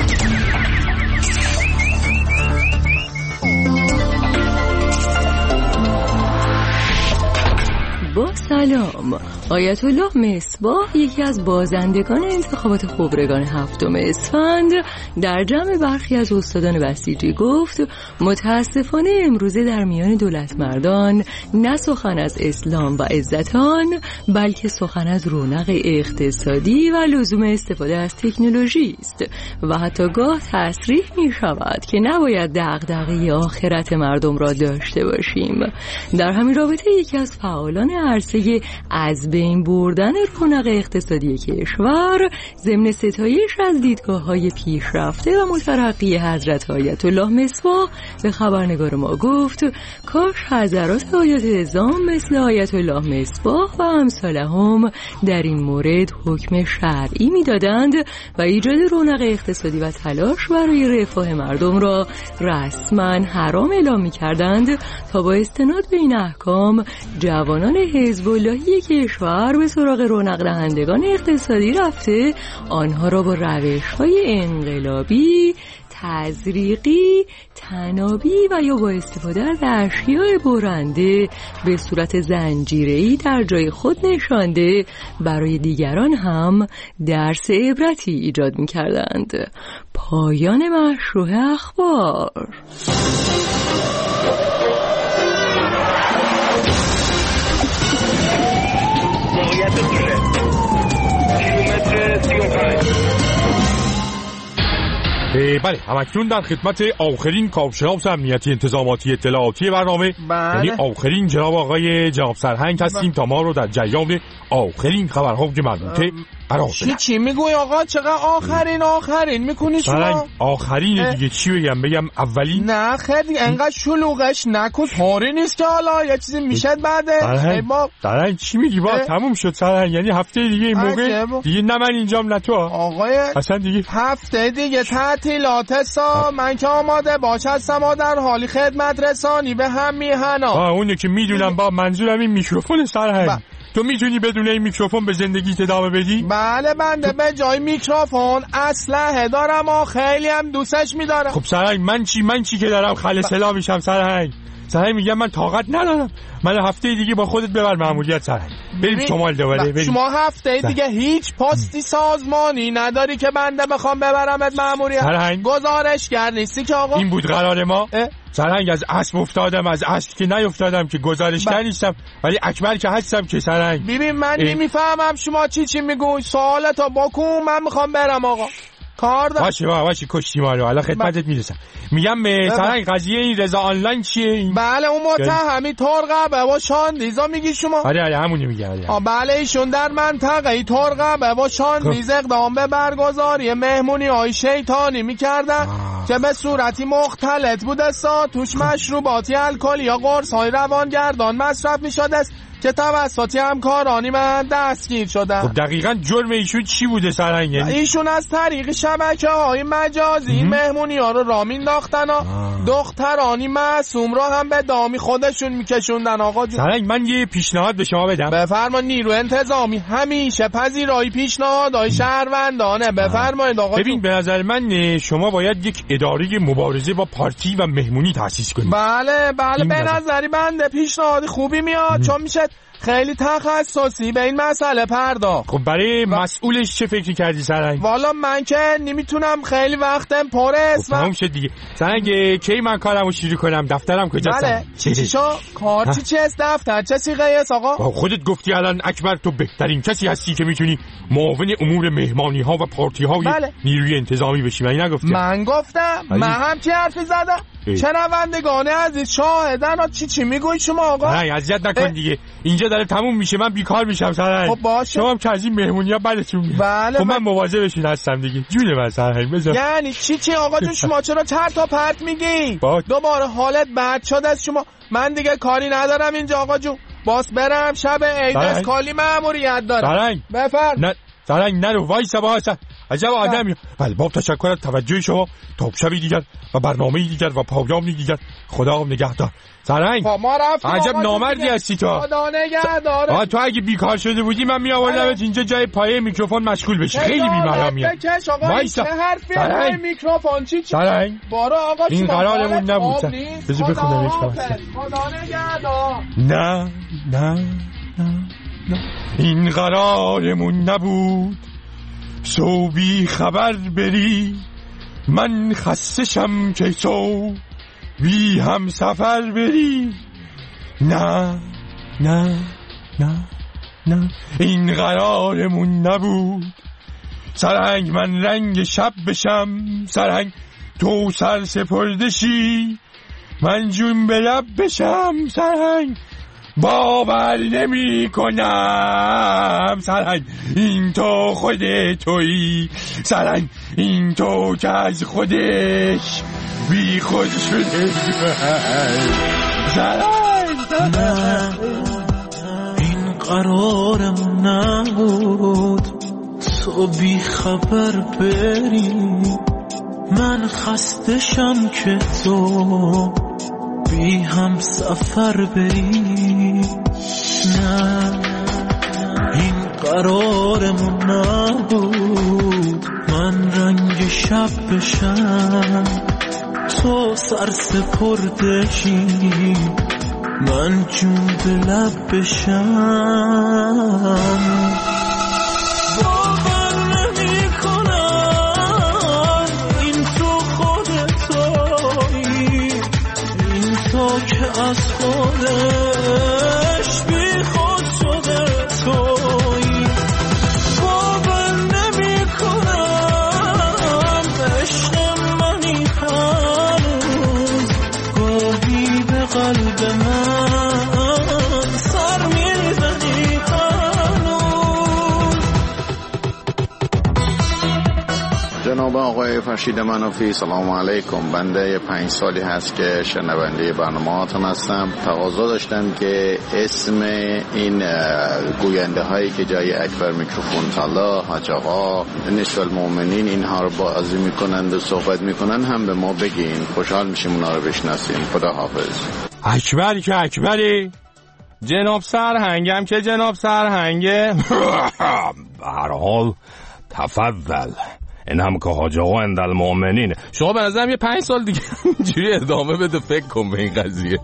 با سلام. آیت الله مصباح یکی از بازندگان انتخابات خبرگان 7 اسفند در جمع برخی از استادان بسیجی گفت متاسفانه امروزه در میان دولت مردان نه سخن از اسلام و عزتان بلکه سخن از رونق اقتصادی و لزوم استفاده از تکنولوژی است و حتی گاه تصریح می شود که نباید دغدغه آخرت مردم را داشته باشیم. در همین رابطه یکی از فعالان عرصه برای از بین بردن رونق اقتصادی کشور ضمن ستایش از دیدگاه‌های پیشرفته و مترقی حضرت آیت الله مصباح به خبرنگار ما گفت کاش حضرات آیت اعظام مثل آیت الله مصباح و امثالهم در این مورد حکم شرعی میدادند و ایجاد رونق اقتصادی و تلاش برای رفاه مردم را رسما حرام اعلام می‌کردند تا با استناد به این احکام جوانان حزب اللهی کشور به سراغ رونق دهندگان اقتصادی رفته آنها را با روش‌های انقلابی، تزریقی، تنابی و یا با استفاده از اشیاء برنده به صورت زنجیره‌ای در جای خود نشانده برای دیگران هم درس عبرتی ایجاد می‌کردند. پایان مشروع اخبار. بله همکنون در خدمت آخرین کارشناس امنیتی انتظاماتی اطلاعاتی برنامه یعنی آخرین جناب آقای جناب سرهنگ هستیم تا ما رو در جریان آخرین خبرهای مربوطه قرار بدن. چی میگوی آقا؟ چقدر آخرین میکنی شما؟ آخرین دیگه چی بگم اولین؟ نه خیلی انقدر شلوغش نکن، طوری نیست که حالا یه چیزی میشه بعده. سرهنگ چی میگی؟ با تموم شد سرهنگ، یعنی هفته دیگه این موقع دیگه نه من اینجام نه تو آقای اصلا دیگه هفته دیگه تعطیلات سا من که آماده باش هستم در حالی خدمت رسانی به هم میهنا. اونه که میدونم با منظورم این میکروفون سرهنگ. تو میتونی بدون این میکروفون به زندگیت ادامه بدی؟ بله بنده به جای میکروفون اسلحه دارم و خیلی هم دوستش میدارم. خب سرهنگ من چی که دارم خل سلا میشم سرهنگ میگم من طاقت ندارم. من هفته دیگه با خودت ببر ماموریت سرهنگ بریم شمال دوباره بریم. شما هفته دیگه هیچ پستی سازمانی نداری که بنده بخوام ببرمت ماموریت؟ گزارشگر نیستی که آقا؟ این بود قرار ما؟ سرهنگ از اسب افتادم، از اسب که نیفتادم که گزارشگر نیستم، ولی اکبر که هستم که سرهنگ. ببین من نمیفهمم شما چی میگوی. سوالتو بکن من میخوام برم آقا. کار دارم. باشه کشتی ما رو حالا خدمتت میرسم. میگم سرهنگ قضیه این رضا آنلاین چیه؟ بله اون متهمی ترقبه و شاندیزا میگی شما؟ آره همونی میگه. بله ایشون در منطقه ترقبه و شاندیز اقدام به برگزاری مهمونی های شیطانی میکردن که به صورتی مختلط بوده توش مشروباتی الکلی یا قرص های روانگردان مصرف میشده است که توسط همکارانی من دستگیر شدن. خب دقیقاً جرم ایشون چی بوده سرهنگ؟ ایشون از طریق شبکه‌های مجازی مهمونی ها رو راه مینداختن و دخترانی معصوم رو هم به دامی خودشون میکشوندن. آقا جون سرهنگ من یه پیشنهاد به شما بدم. بفرمایید. نیرو انتظامی همیشه پذیرای پیشنهادهای شهروندانه. بفرمایید آقا. ببین به نظر من شما باید یک اداره مبارزه با پارتی و مهمونی تأسیس کنید. بله به نظری بنده پیشنهاد خوبی میاد چون میشه خیلی تخصصی به این مسئله پرداخت. خب برای مسئولش چه فکری کردی سرهنگ؟ والا من که نمیتونم خیلی وقتم پره است. تمام شد دیگه سرهنگ. کی من کارمو شروع کنم؟ دفترم کجاست؟ بله چی کارتی چی است؟ دفتر چه سیغه است آقا؟ خودت گفتی الان اکبر تو بهترین کسی هستی که میتونی معاون امور مهمانی ها و پارتی های نیروی انتظامی بشی. من نگفتم؟ من گفتم من هم چه حرفی زدم؟ شنوندگان عزیز شاهدن ها چی میگوی شما آقا؟ نه اذیت نکن دیگه اینجا داره تموم میشه من بیکار میشم سرهنگ. خب باشه شما هم که از این مهمونی ها بدتون میاد. بله خب من مواظبشون هستم دیگه. جون من سرهنگ بذار. یعنی چی آقا جون شما چرا چرت و پرت میگی؟ دوباره حالت بد شده از شما. من دیگه کاری ندارم اینجا آقا جون. باس برم شب عید از کالی مأموریت دارم. سرهنگ بفرم. سرهنگ نرو وایسا باشه. عجب آدمی. بله با تشکر از توجه شما. تا شبی دیگر و برنامه‌ای دیگر و پایانی دیگر. خدا نگهدار. سرهنگ ما رفتیم. عجب نامردی هستی تو. خدا نگهدار. تو اگه بیکار شده بودی من میآوردمت اینجا جای پایه میکروفون مشغول بشی. خیلی بی‌مرامیه. وایسا. چه حرفی میکروفون چی؟ سرهنگ بارا آقا این قرارمون نبود. بذار بخونم خدا نگهدار. نه این قرارمون نبود. بی خبر بری من خستشم که تو بی هم سفر بری. نه این قرارمون نبود. سرهنگ من رنگ شب بشم. سرهنگ تو سر سپردشی من جون به لب بشم. سرهنگ باور نمی کنم سرنگ این تو خود تویی، سرنگ این تو که از خودش بی خود شده. سرنگ این قرارمون نبود تو بی خبر بری، من خستشم که تو بی هم سفر بری. نه این قرارمون نبود من رنگ شب بشم، تو سر سپردشی من جون به لب بشم. باور نمی کنم این تو خودتایی، این تو که از خودش بی خود شده تویی. باور نمی کنم عشق منی هنوز گاهی به قلب من سر میزنی هنوز. جناب آقای فرشید منافی، سلام علیکم. بنده 5 سالی هست که شنونده برنامه‌هاتون هستم. تقاضا داشتم که اسم این گوینده هایی که جای اکبر میکروفون طلا، حاج آقا، نصف المؤمنین اینها رو بازی میکنند و صحبت میکنن هم به ما بگین، خوشحال میشیم اونا رو بشناسیم. خدا حافظ. اکبر که اکبری، جناب سرهنگم که جناب سرهنگه. به هر حال تفضل، این هم که حاج آقا اند المؤمنین. شما به نظرم یه 5 سال دیگه اینجوری ادامه بده، فکر کن به این قضیه.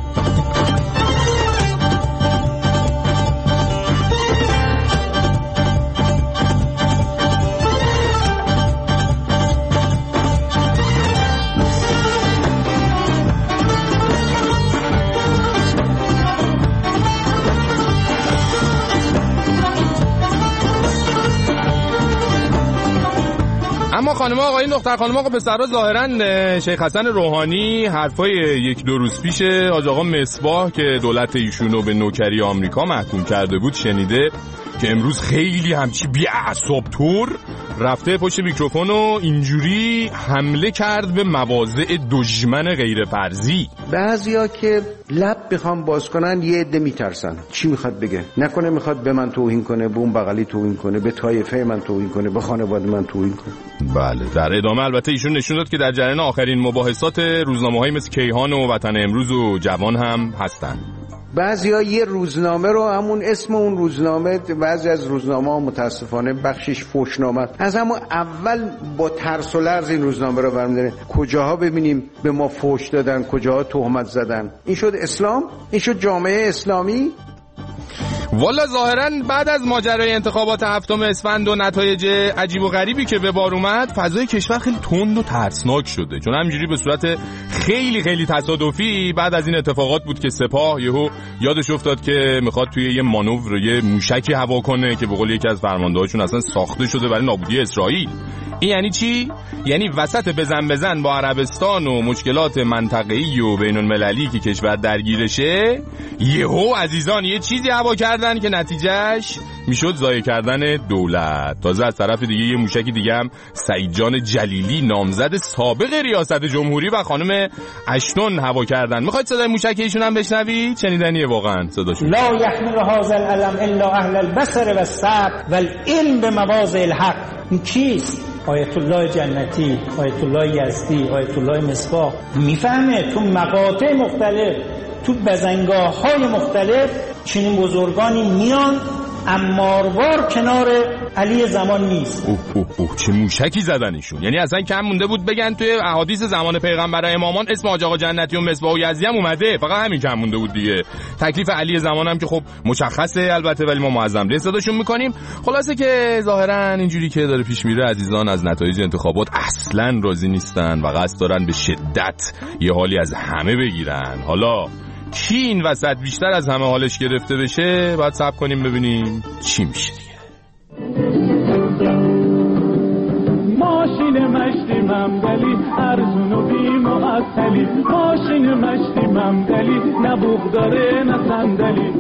اما خانم آقایون، دختر خانم آقا پسرها، ظاهرا شیخ حسن روحانی حرفای 1-2 روز پیش حاج آقا مصباح که دولت ایشونو به نوکری آمریکا محکوم کرده بود شنیده که امروز خیلی همچی بی‌اعصاب طور رفته پشت میکروفون و اینجوری حمله کرد به مواضع دشمن غیر فرضی. بعضیا که لب بخوام باز کنن یه عده میترسن. چی میخواد بگه؟ نکنه میخواد به من توهین کنه، به اون بغلی توهین کنه، به طایفه من توهین کنه، به خانواده من توهین کنه. بله، در ادامه البته ایشون نشون داد که در جریان آخرین مباحثات روزنامه‌های مثل کیهان و وطن امروز و جوان هم هستن. بعضیا یه روزنامه رو همون اسم اون روزنامه، بعضی از روزنامه‌ها متاسفانه بخشش فحشنامه، از همون اول با ترس و لرز این روزنامه رو برمی‌دارن. کجاها ببینیم به ما فحش دادن، کجاها تهمت زدن. این شد اسلام؟ این شد جامعه اسلامی؟ والا ظاهرا بعد از ماجرای انتخابات 7 اسفند و نتایج عجیب و غریبی که به بار اومد، فضای کشور خیلی تند و ترسناک شده، چون همینجوری به صورت خیلی خیلی تصادفی بعد از این اتفاقات بود که سپاه یهو یادش افتاد که میخواد توی یه مانور یه موشکی هوا کنه که به قول یکی از فرماندهاشون اصلا ساخته شده برای نابودی اسرائیل. این یعنی چی؟ یعنی وسط بزن با عربستان و مشکلات منطقه‌ای و بین‌المللی که کشور درگیرشه، یهو عزیزان یه چیزی هوا کردن که نتیجهش میشد ضایع کردن دولت. تازه از طرف دیگه یه موشکی دیگه هم سعید جان جلیلی نامزد سابق ریاست جمهوری و خانم اشتون هوا کردن. میخواید صدای موشک ایشون هم بشنوید؟ شنیدنیه واقعا صداشون. لا یحمل هذا العلم الا اهل البصر والصبر والعلم بمواضع الحق. این کیست؟ آیت الله جنتی، آیت الله یزدی، آیت الله مصباح. میفهمه تو مقاطع مختلف، تو بزنگاه‌های مختلف چنین بزرگانی میان، اماروار کنار علی زمان نیست. اوه چه موشکی زدنشون. یعنی اصلا کم مونده بود بگن توی احادیث زمان پیغمبر امامان اسم حاج آقا جنتی و مصباح و یزدی هم اومده، فقط همین کم مونده بود دیگه. تکلیف علی زمان هم که خب مشخصه البته، ولی ما معظم ریز صداشون میکنیم. خلاصه که ظاهرا اینجوری که داره پیش میره عزیزان از نتایج انتخابات اصلا راضی نیستن و قصد دارن به شدت یه حالی از همه بگیرن. حالا کی این وسط بیشتر از همه حالش گرفته بشه باید صبر کنیم ببینیم چی میشه دیگه. ماشین مشتی ممدلی ارزون و بی معطلی ماشین مشتی ممدلی نه بوق داره نه صندلی.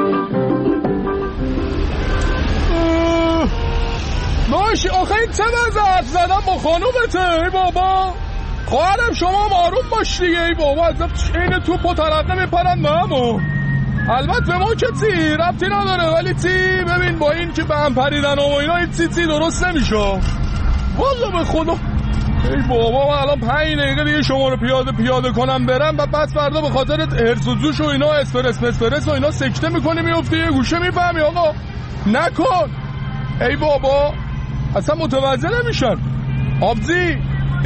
ماشی آخه این چه وضعت زدم با خانومته ای بابا؟ خواهرم شما معروف باش دیگه ای بابا، از این توپ و ترقه میپرن به همون. البته به ما که تی ربطی نداره، ولی تی ببین با این که به هم پریدن و اینا این تی درست نمیشه والله به خدا. ای بابا من الان 5 دقیقه دیگه شما رو پیاده کنم برم و بعد فردا به خاطر هرس و جوش و اینا اسپرس و اینا سکته میکنی میفتی یه گوشه میفهمی آقا نکن. ای بابا اصلا متوجه نمیشن. آبزی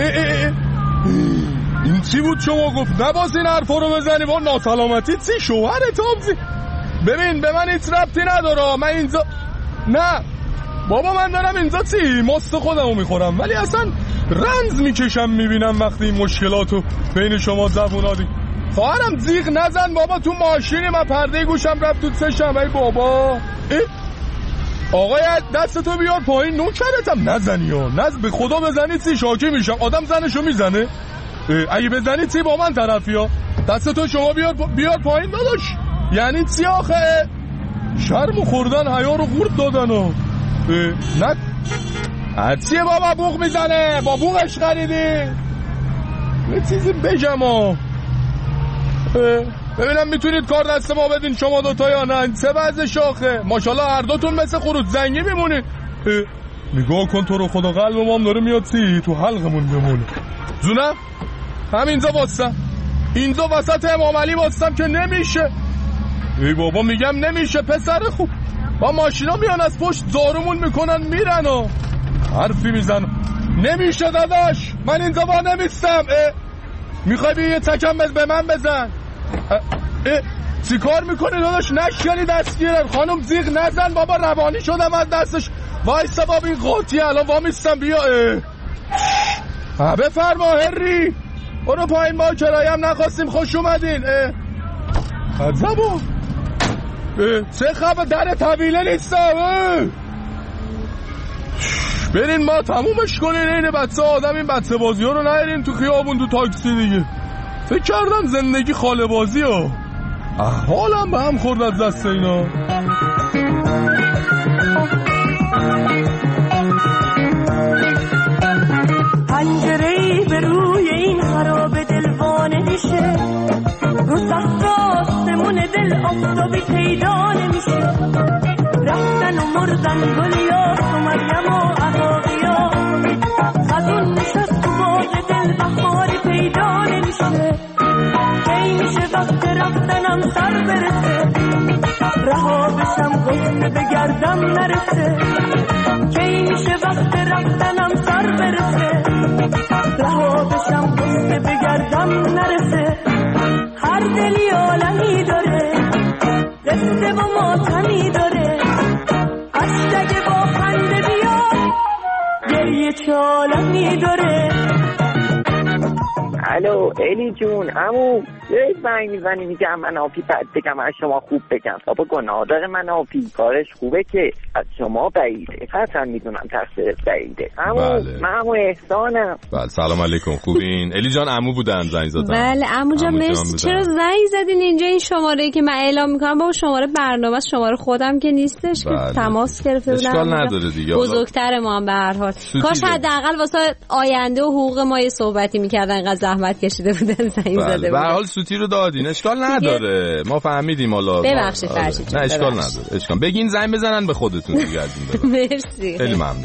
این چی بود شما گفت نباز این حرفا رو بزنی با ناسلامتی چی شوهرت آبزی؟ ببین به من هیچ ربطی نداره، من اینجا نه بابا من دارم اینجا چی مست خودمو میخورم، ولی اصلا رنز میکشم میبینم وقتی این مشکلاتو بین شما زبونا دی. خواهرم زیغ نزن بابا، تو ماشینی من پرده گوشم رفت تو چشم. ای بابا آقای دستتو بیار پایین نوکرتم نزنی ها، به خدا بزنی چی شاکی میشم. آدم زنشو میزنه؟ اگه بزنی چی با من طرفی ها؟ دستتو شما بیار پایین داداش. یعنی چی آخه؟ شرمو خوردن حیا رو خورد دادن ها. نه هرچیه بابا بوق میزنه با بوقش خریدی یه چیزی بگم ها. ببینم میتونید کار دست ما بدین شما دوتا یا نه؟ چه وضع شاخه ماشالله هر دوتون مثل خروج زنگی میمونید. نگاه کن تو رو خدا قلب ما هم داره میاد سی تو حلقمون بمونه. زونه همینجا باستم، اینجا وسط امام علی باستم که نمیشه. ای بابا میگم نمیشه پسر خوب، با ماشینا میان از پشت زارمون میکنن میرن و حرفی میزن. نمیشه داداش من اینجا با نمیستم. میخوای بیا یه تکم به من بزن. چی کار میکنی داداش؟ نشکنی دستگیرم. خانم زیغ نزن بابا، روانی شدم از دستش. وایسا بابا این قاطی الان وامیستم بیا. بفرما هری برو پایین، ما کرایم نخواستیم خوش اومدین. خزبو چه خبر در طویله نیستم. برین ما تمومش کنین این بچه آدم، این بچه بازی ها رو نهرین تو خیابون تو تاکسی دیگه. فکر کردم زندگی خاله بازی ها، حالم به هم خورد از دست اینا. پنجره‌ای به روی این خراب دلوانه میشه، رو سقف آسمون دل آفتابی پیدا نمیشه. رفتن و مردن گلیاس و مریم و عقاقیا، خزون نشست تو باغ دل بهاری پیدا نمیشه. کی میشه وقت رفتنم سر برسه، رها بشم غصه بگردم نرسه. کی میشه وقت رفتنم سر برسه، رها بشم غصه بگردم نرسه. هر دلی عالمی داره، قصه و ماتمی داره. اشتگ با خنده بیاد، گریه چه عالمی داره. الو الی جون عمو یه زنگ میزنی میگم منافی بعد بگم از شما خوب بگم. بابا گناه داره منافی، کارش خوبه که از شما بعیده، قطعا میدونم تقصیر بعیده. عمو من عمو احسانم. بله سلام علیکم خوبین؟ الی جان عمو بودن زنگ زدن. بله عمو جان مرسی. چرا زنگ زدین اینجا؟ این شماره که من اعلام میکنم با شماره برنامه شماره خودم که نیستش که تماس گرفته بودم. اشکال نداره دیگه، بزرگتر ما هم به هر حال. کاش حداقل واسه آینده و حقوق ما یه صحبتی میکردن، انقدر زحمت کشیده بودن زنگ زده بودن. به هر حال سوتی رو دادین اشکال نداره، ما فهمیدیم. حالا ببخشید فرشید نه اشکال نداره، اشکال بگین زنگ بزنن به خودتون دیگه. از این مرسی خیلی ممنون.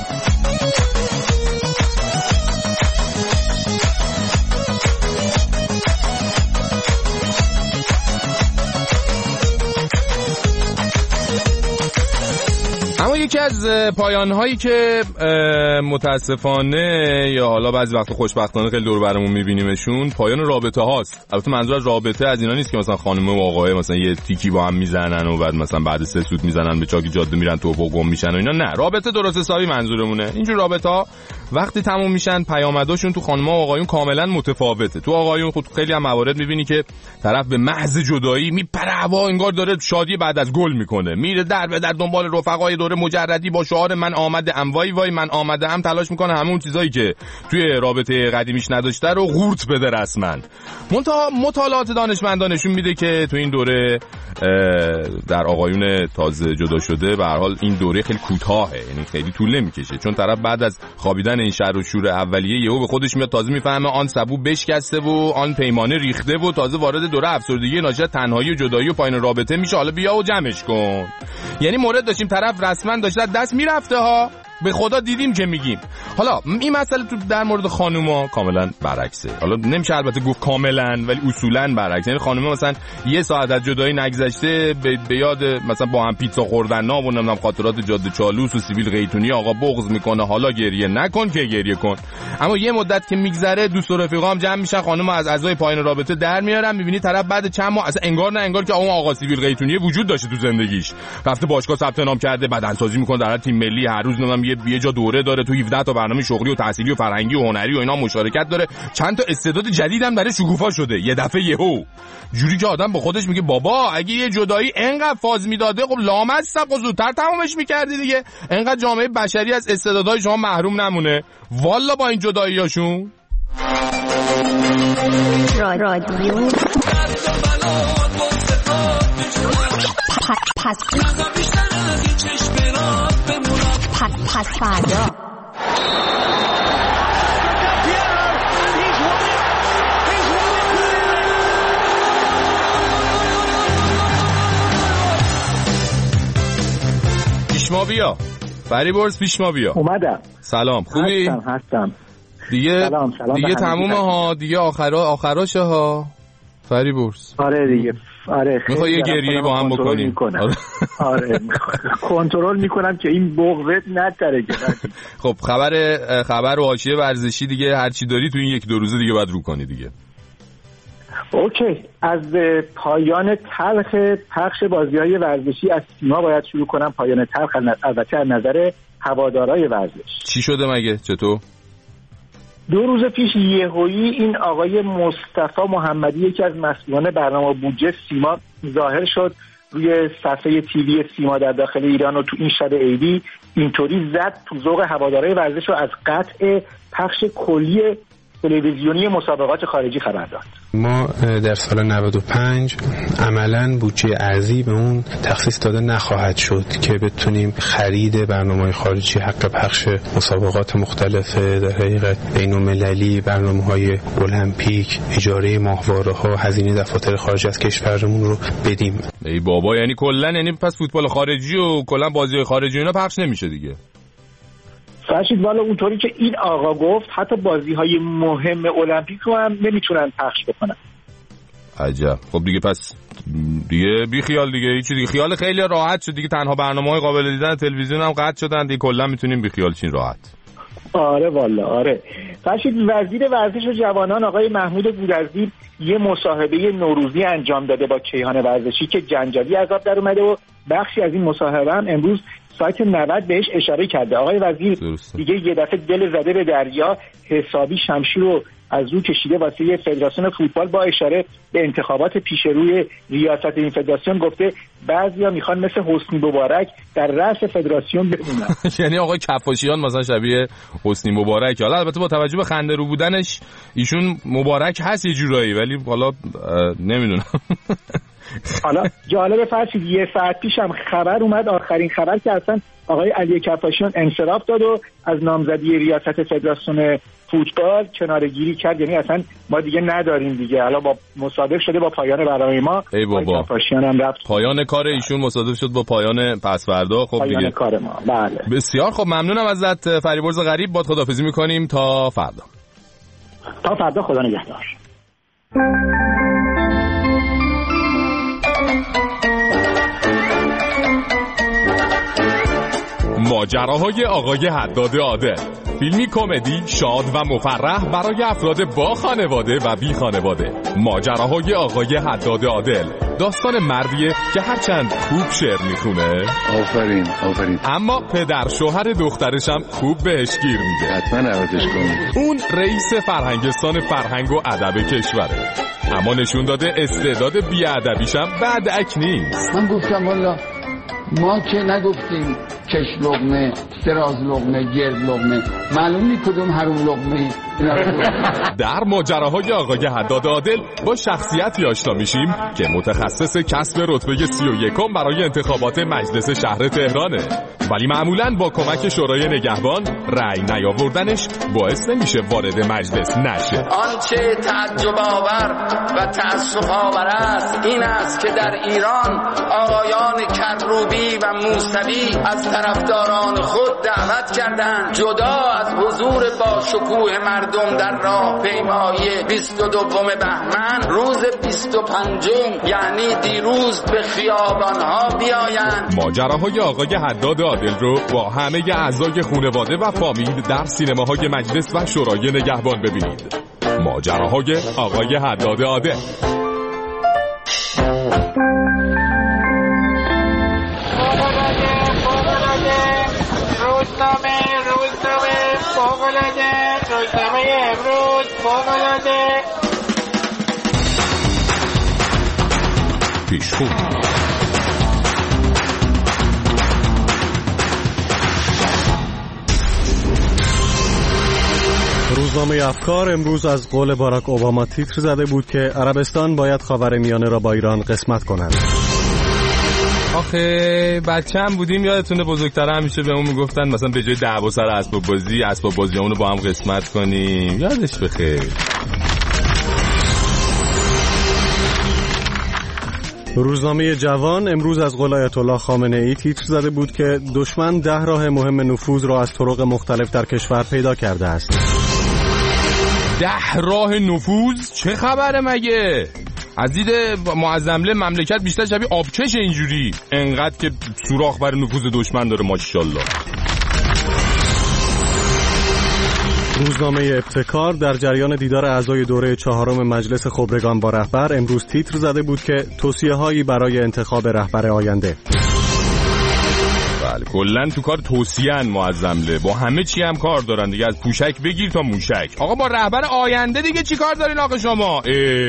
اما یکی از پایان‌هایی که متاسفانه یا حالا بعضی وقت خوشبختانه خیلی دور برمون می‌بینیمشون، پایان رابطه هاست. البته منظور از رابطه از اینا نیست که مثلا خانم و آقای مثلا یه تیکی با هم میزنن و بعد مثلا بعد 3 سوت میزنن به چاک جاده میرن توپو گم میشن و اینا، نه. رابطه درست حسابی منظورمونه. اینجور رابطه‌ها وقتی تموم میشن پیامداشون تو خانم‌ها و آقایون کاملا متفاوته. تو آقایون خود خیلی هم موارد می‌بینی که طرف به محض جدایی میپره هوا، انگار داره شادی بعد از گل میکنه، میره در به در دنبال رفقای دوره مجردی با شعار من آمدم وای من آمدم تلاش میکنه همون چیزایی که توی رابطه قدیمیش نداشته رو قورت بده رسما. مطالعات دانشمندان نشون میده که تو این دوره در آقایون تازه جدا شده به هر حال این دوره خیلی کوتاهه، یعنی خیلی طول نمیکشه، چون طرف بعد از خوابیدن این شر و شور اولیه یهو به خودش میاد تازه میفهمه آن سبو بشکسته و آن پیمانه ریخته و تازه وارد دوره افسردگی ناشی از تنهایی و جدایی و پایان رابطه میشه. حالا بیا و جمعش کن. یعنی مورد داشتیم طرف رسما داشته دست میرفته ها، به خدا دیدیم که میگیم. حالا این مسئله تو در مورد خانوما کاملا برعکسه. حالا نمیشه البته گفت کاملا، ولی اصولا برعکسه. یعنی خانوما مثلا یه ساعت از جدایی نگذشته به یاد مثلا با هم پیتزا خوردن و نمیدونم خاطرات جاده چالوس و سیبیل قیتونی آقا بغض میکنه. حالا گریه نکن که گریه کن. اما یه مدت که میگذره دوست و رفیقا هم جمع میشن، خانوما از اعضای پایان رابطه در میارن، میبینی طرف بعد چند ماه اصلا انگار نه انگار که اون آقا سیبیل قیتونی وجود داشته تو زندگیش. رفته باشگاه ثبت نام کرده، بدنسازی میکنه در تیم ملی، هر روز یه جا دوره داره، تو 17 تا برنامه شغلی و تحصیلی و فرهنگی و هنری و اینا مشارکت داره، چند تا استعداد جدید هم برای شکوفا شده. یه دفعه یهو جوری که آدم با خودش میگه بابا اگه یه جدایی انقدر فاز میداده خب لامصب و زودتر تمامش میکردی دیگه، انقدر جامعه بشری از استعدادهای شما محروم نمونه. والا با این جداییاشون رادیو پس فردا پیش ما بیا فریبرز، پیش ما بیا. اومدم. سلام، خوبی؟ هستم. دیگه سلام دیگه تمومه ها، دیگه آخراشه ها فریبرز. آره دیگه، آره میخوای یه گریه با هم بکنیم. آره کنترل میکنم که این بغضت نتره. خب خبر و حاشیه ورزشی دیگه هر چی داری تو این یک دو روزه دیگه باید رو کنی دیگه. اوکی، از پایان تلخ پخش بازی‌های ورزشی از سیما باید شروع کنم. پایان تلخ البته از نظر هوادارهای ورزش. چی شده مگه؟ چطور؟ 2 روز پیش یهویی این آقای مصطفی محمدی، یکی از مسئولان برنامه بودجه سیما، ظاهر شد روی صفحه تیوی سیما در داخل ایران و تو این شب عیدی اینطوری زد تو ذوق هوادارهای ورزش رو از قطع پخش کلی تلویزیونی مسابقات خارجی خبر داد. ما در سال 95 عملاً بودجه ارزی به اون تخصیص داده نخواهد شد که بتونیم خرید برنامه‌های خارجی، حق پخش مسابقات مختلف در حقیقت بین‌المللی، برنامه‌های المپیک، اجاره ماهواره‌ها، هزینه دفاتر خارج از کشورمون رو بدیم. ای بابا، یعنی کلاً یعنی پس فوتبال خارجی و کلاً بازی‌های خارجی اینا پخش نمیشه دیگه. فرشید والا اونطوری که این آقا گفت حتی بازی‌های مهم المپیک رو هم نمیتونن پخش بکنن. عجب. خب دیگه پس دیگه بی خیال دیگه، هیچ دیگه خیال خیلی راحت شد دیگه، تنها برنامه‌های قابل دیدن تلویزیون هم قطع شدن دیگه، کلا میتونیم بی خیال چین راحت. آره والا آره. فرشید وزیر ورزش و جوانان آقای محمود گودرزی یه مصاحبه نوروزی انجام داده با کیهان ورزشی که جنجالی از آب در اومده و بخشی از این مصاحبه هم امروز سایت 90 بهش اشاره کرده. آقای وزیر دیگه یه دفعه دل زده به دریا، حسابی شمشیر رو از رو کشیده واسه فدراسیون فوتبال با اشاره به انتخابات پیش روی ریاست این فدراسیون. گفته بعضیا میخوان مثل حسنی مبارک در رأس فدراسیون بمونن. یعنی آقای کفاشیان مثلا شبیه حسنی مبارک. حالا البته با توجه به خنده رو بودنش ایشون مبارک هست یه جورایی، ولی حالا نمیدونم. حالا جالب فرشید یه ساعت پیش هم خبر اومد، آخرین خبر که اصلا آقای علی کفاشیان انصراف داد و از نامزدی ریاست فدراسیون فوتبال کناره‌گیری کرد. یعنی اصلا ما دیگه نداریم دیگه، حالا با مصادف شده با پایان برنامه ما. ای بابا، کفاشیان هم رفت، پایان کار ایشون مصادف شد با پایان پس فردا. خب پایان دیگه کار ما. بله بسیار خب، ممنونم ازت فریبرز غریب. با خداحافظی می‌کنیم تا فردا. تا فردا، خدا نگهدار. ماجراهای آقای حداد عادل، فیلمی کمدی شاد و مفرح برای افراد با خانواده و بی خانواده. ماجراهای آقای حداد عادل، داستان مردیه که هرچند خوب شعر میخونه، آفرین، اما پدر شوهر دخترش هم خوب بهش گیر میده. حتما عوضش کنید. اون رئیس فرهنگستان فرهنگ و ادب کشوره، اما نشون داده استعداد بی‌ادبیش هم بعد اک نیست. من گفتم والا ما که نگفتیم کش لقمه، دراز لقمه، گرد لقمه، معلوم نی کدوم حروم لقمه. در ماجراهای آقای حداد عادل با شخصیتی آشنا میشیم که متخصص کسب رتبه 31 برای انتخابات مجلس شهر تهرانه، ولی معمولاً با کمک شورای نگهبان رأی نیاوردنش باعث نمیشه وارد مجلس نشه. آنچه تعجب آور و تأسف آور است این است که در ایران آقایان کروبی و موسوی از طرفداران خود دعوت کردند جدا از حضور با شکوه مردم در راه پیمایی 22 بهمن روز 25 یعنی دیروز به خیابانها بیایند. ماجراهای آقای حداد عادل رو با همه اعضای خانواده و فامیل در سینماهای مجلس و شورای نگهبان ببینید. ماجراهای آقای حداد عادل. روزنامه امروز فوق‌العاده. پیشخون روزنامه افکار امروز از قول باراک اوباما تیتر زده بود که عربستان باید خاورمیانه را با ایران قسمت کند. آخه بچه‌م بودیم یادتونه بزرگتر همیشه به اون میگفتن مثلا به جای دعوا سر اسباب بازیامونو با هم قسمت کنیم. یادش بخیر. روزنامه جوان امروز از قول آیت الله خامنه ای تیتر زده بود که دشمن 10 راه مهم نفوذ را از طرق مختلف در کشور پیدا کرده است. 10 راه نفوذ؟ چه خبره مگه؟ از دید معظمله مملکت بیشتر شبیه آبچش اینجوری، انقدر که سوراخ بر نفوذ دشمن داره ماشاءالله. روزنامه ابتکار در جریان دیدار اعضای دوره 4 مجلس خبرگان با رهبر امروز تیتر زده بود که توصیه‌هایی برای انتخاب رهبر آینده. بله کلن تو کار توصیه‌ان معظمله، با همه چی هم کار دارن دیگه، از پوشک بگیر تا موشک. آقا با رهبر آینده دیگه چی کار دارین آقا شما؟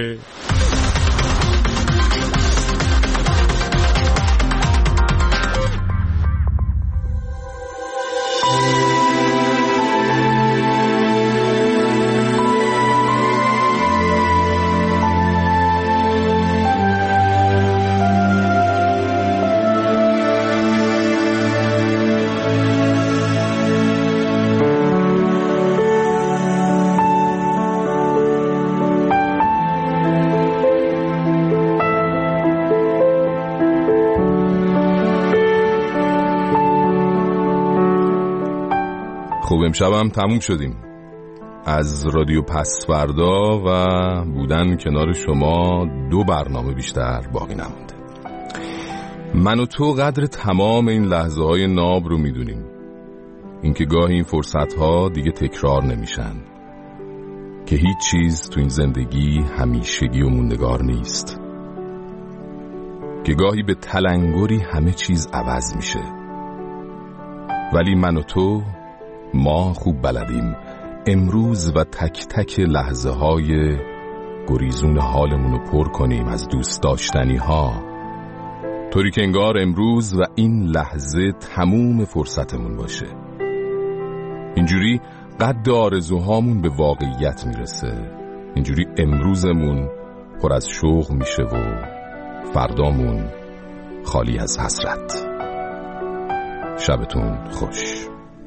خوب امشب هم تموم شدیم. از رادیو پسوردا و بودن کنار شما 2 برنامه بیشتر باقی نمونده. من و تو قدر تمام این لحظه های ناب رو میدونیم، اینکه گاهی این فرصت ها دیگه تکرار نمیشن، که هیچ چیز تو این زندگی همیشگی و موندگار نیست، که گاهی به تلنگری همه چیز عوض میشه. ولی من و تو ما خوب بلدیم امروز و تک تک لحظه های گریزون حالمون رو پر کنیم از دوست داشتنی ها، طوری که انگار امروز و این لحظه تموم فرصتمون باشه. اینجوری قد آرزوهامون به واقعیت میرسه، اینجوری امروزمون پر از شوق میشه و فردامون خالی از حسرت. شبتون خوش.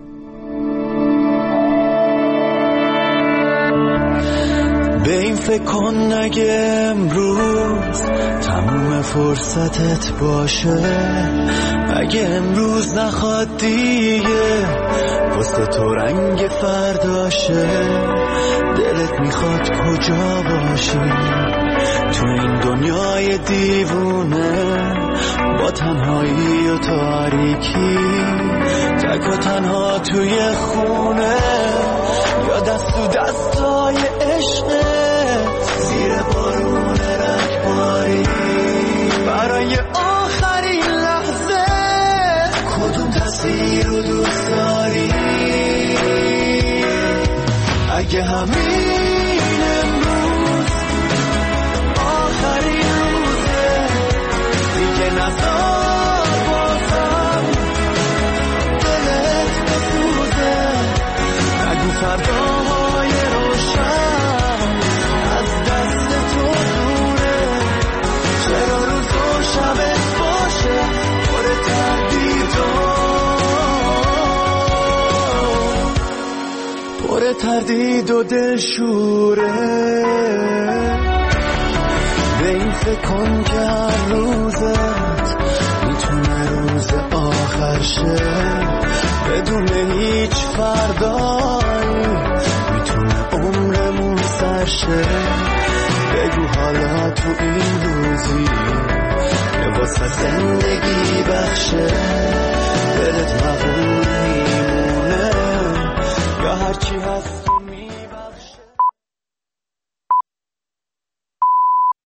به این فکر کن اگه امروز تموم فرصتت باشه، اگه امروز نخواد دیگه واسه تو رنگ فرداشه، دلت میخواد کجا باشی تو این دنیای دیوونه، با تنهایی و تاریکی، تک و تنها توی خونه، یا دست تو دستای عشقه زیر بارون رگباری، برای آخرین لحظه کدوم تصویر رو دوست داری؟ اگه همین امروز آخرین روزه، دیگه نزار بازم و دلشوره. به این فکر کن که هر روزت میتونه روز آخر شه، بدون هیچ فردایی میتونه عمرمون سر شه. بگو حالا تو این روزی که واسه زندگی بخشه، دلت مغرور میمونه یا هرچی هست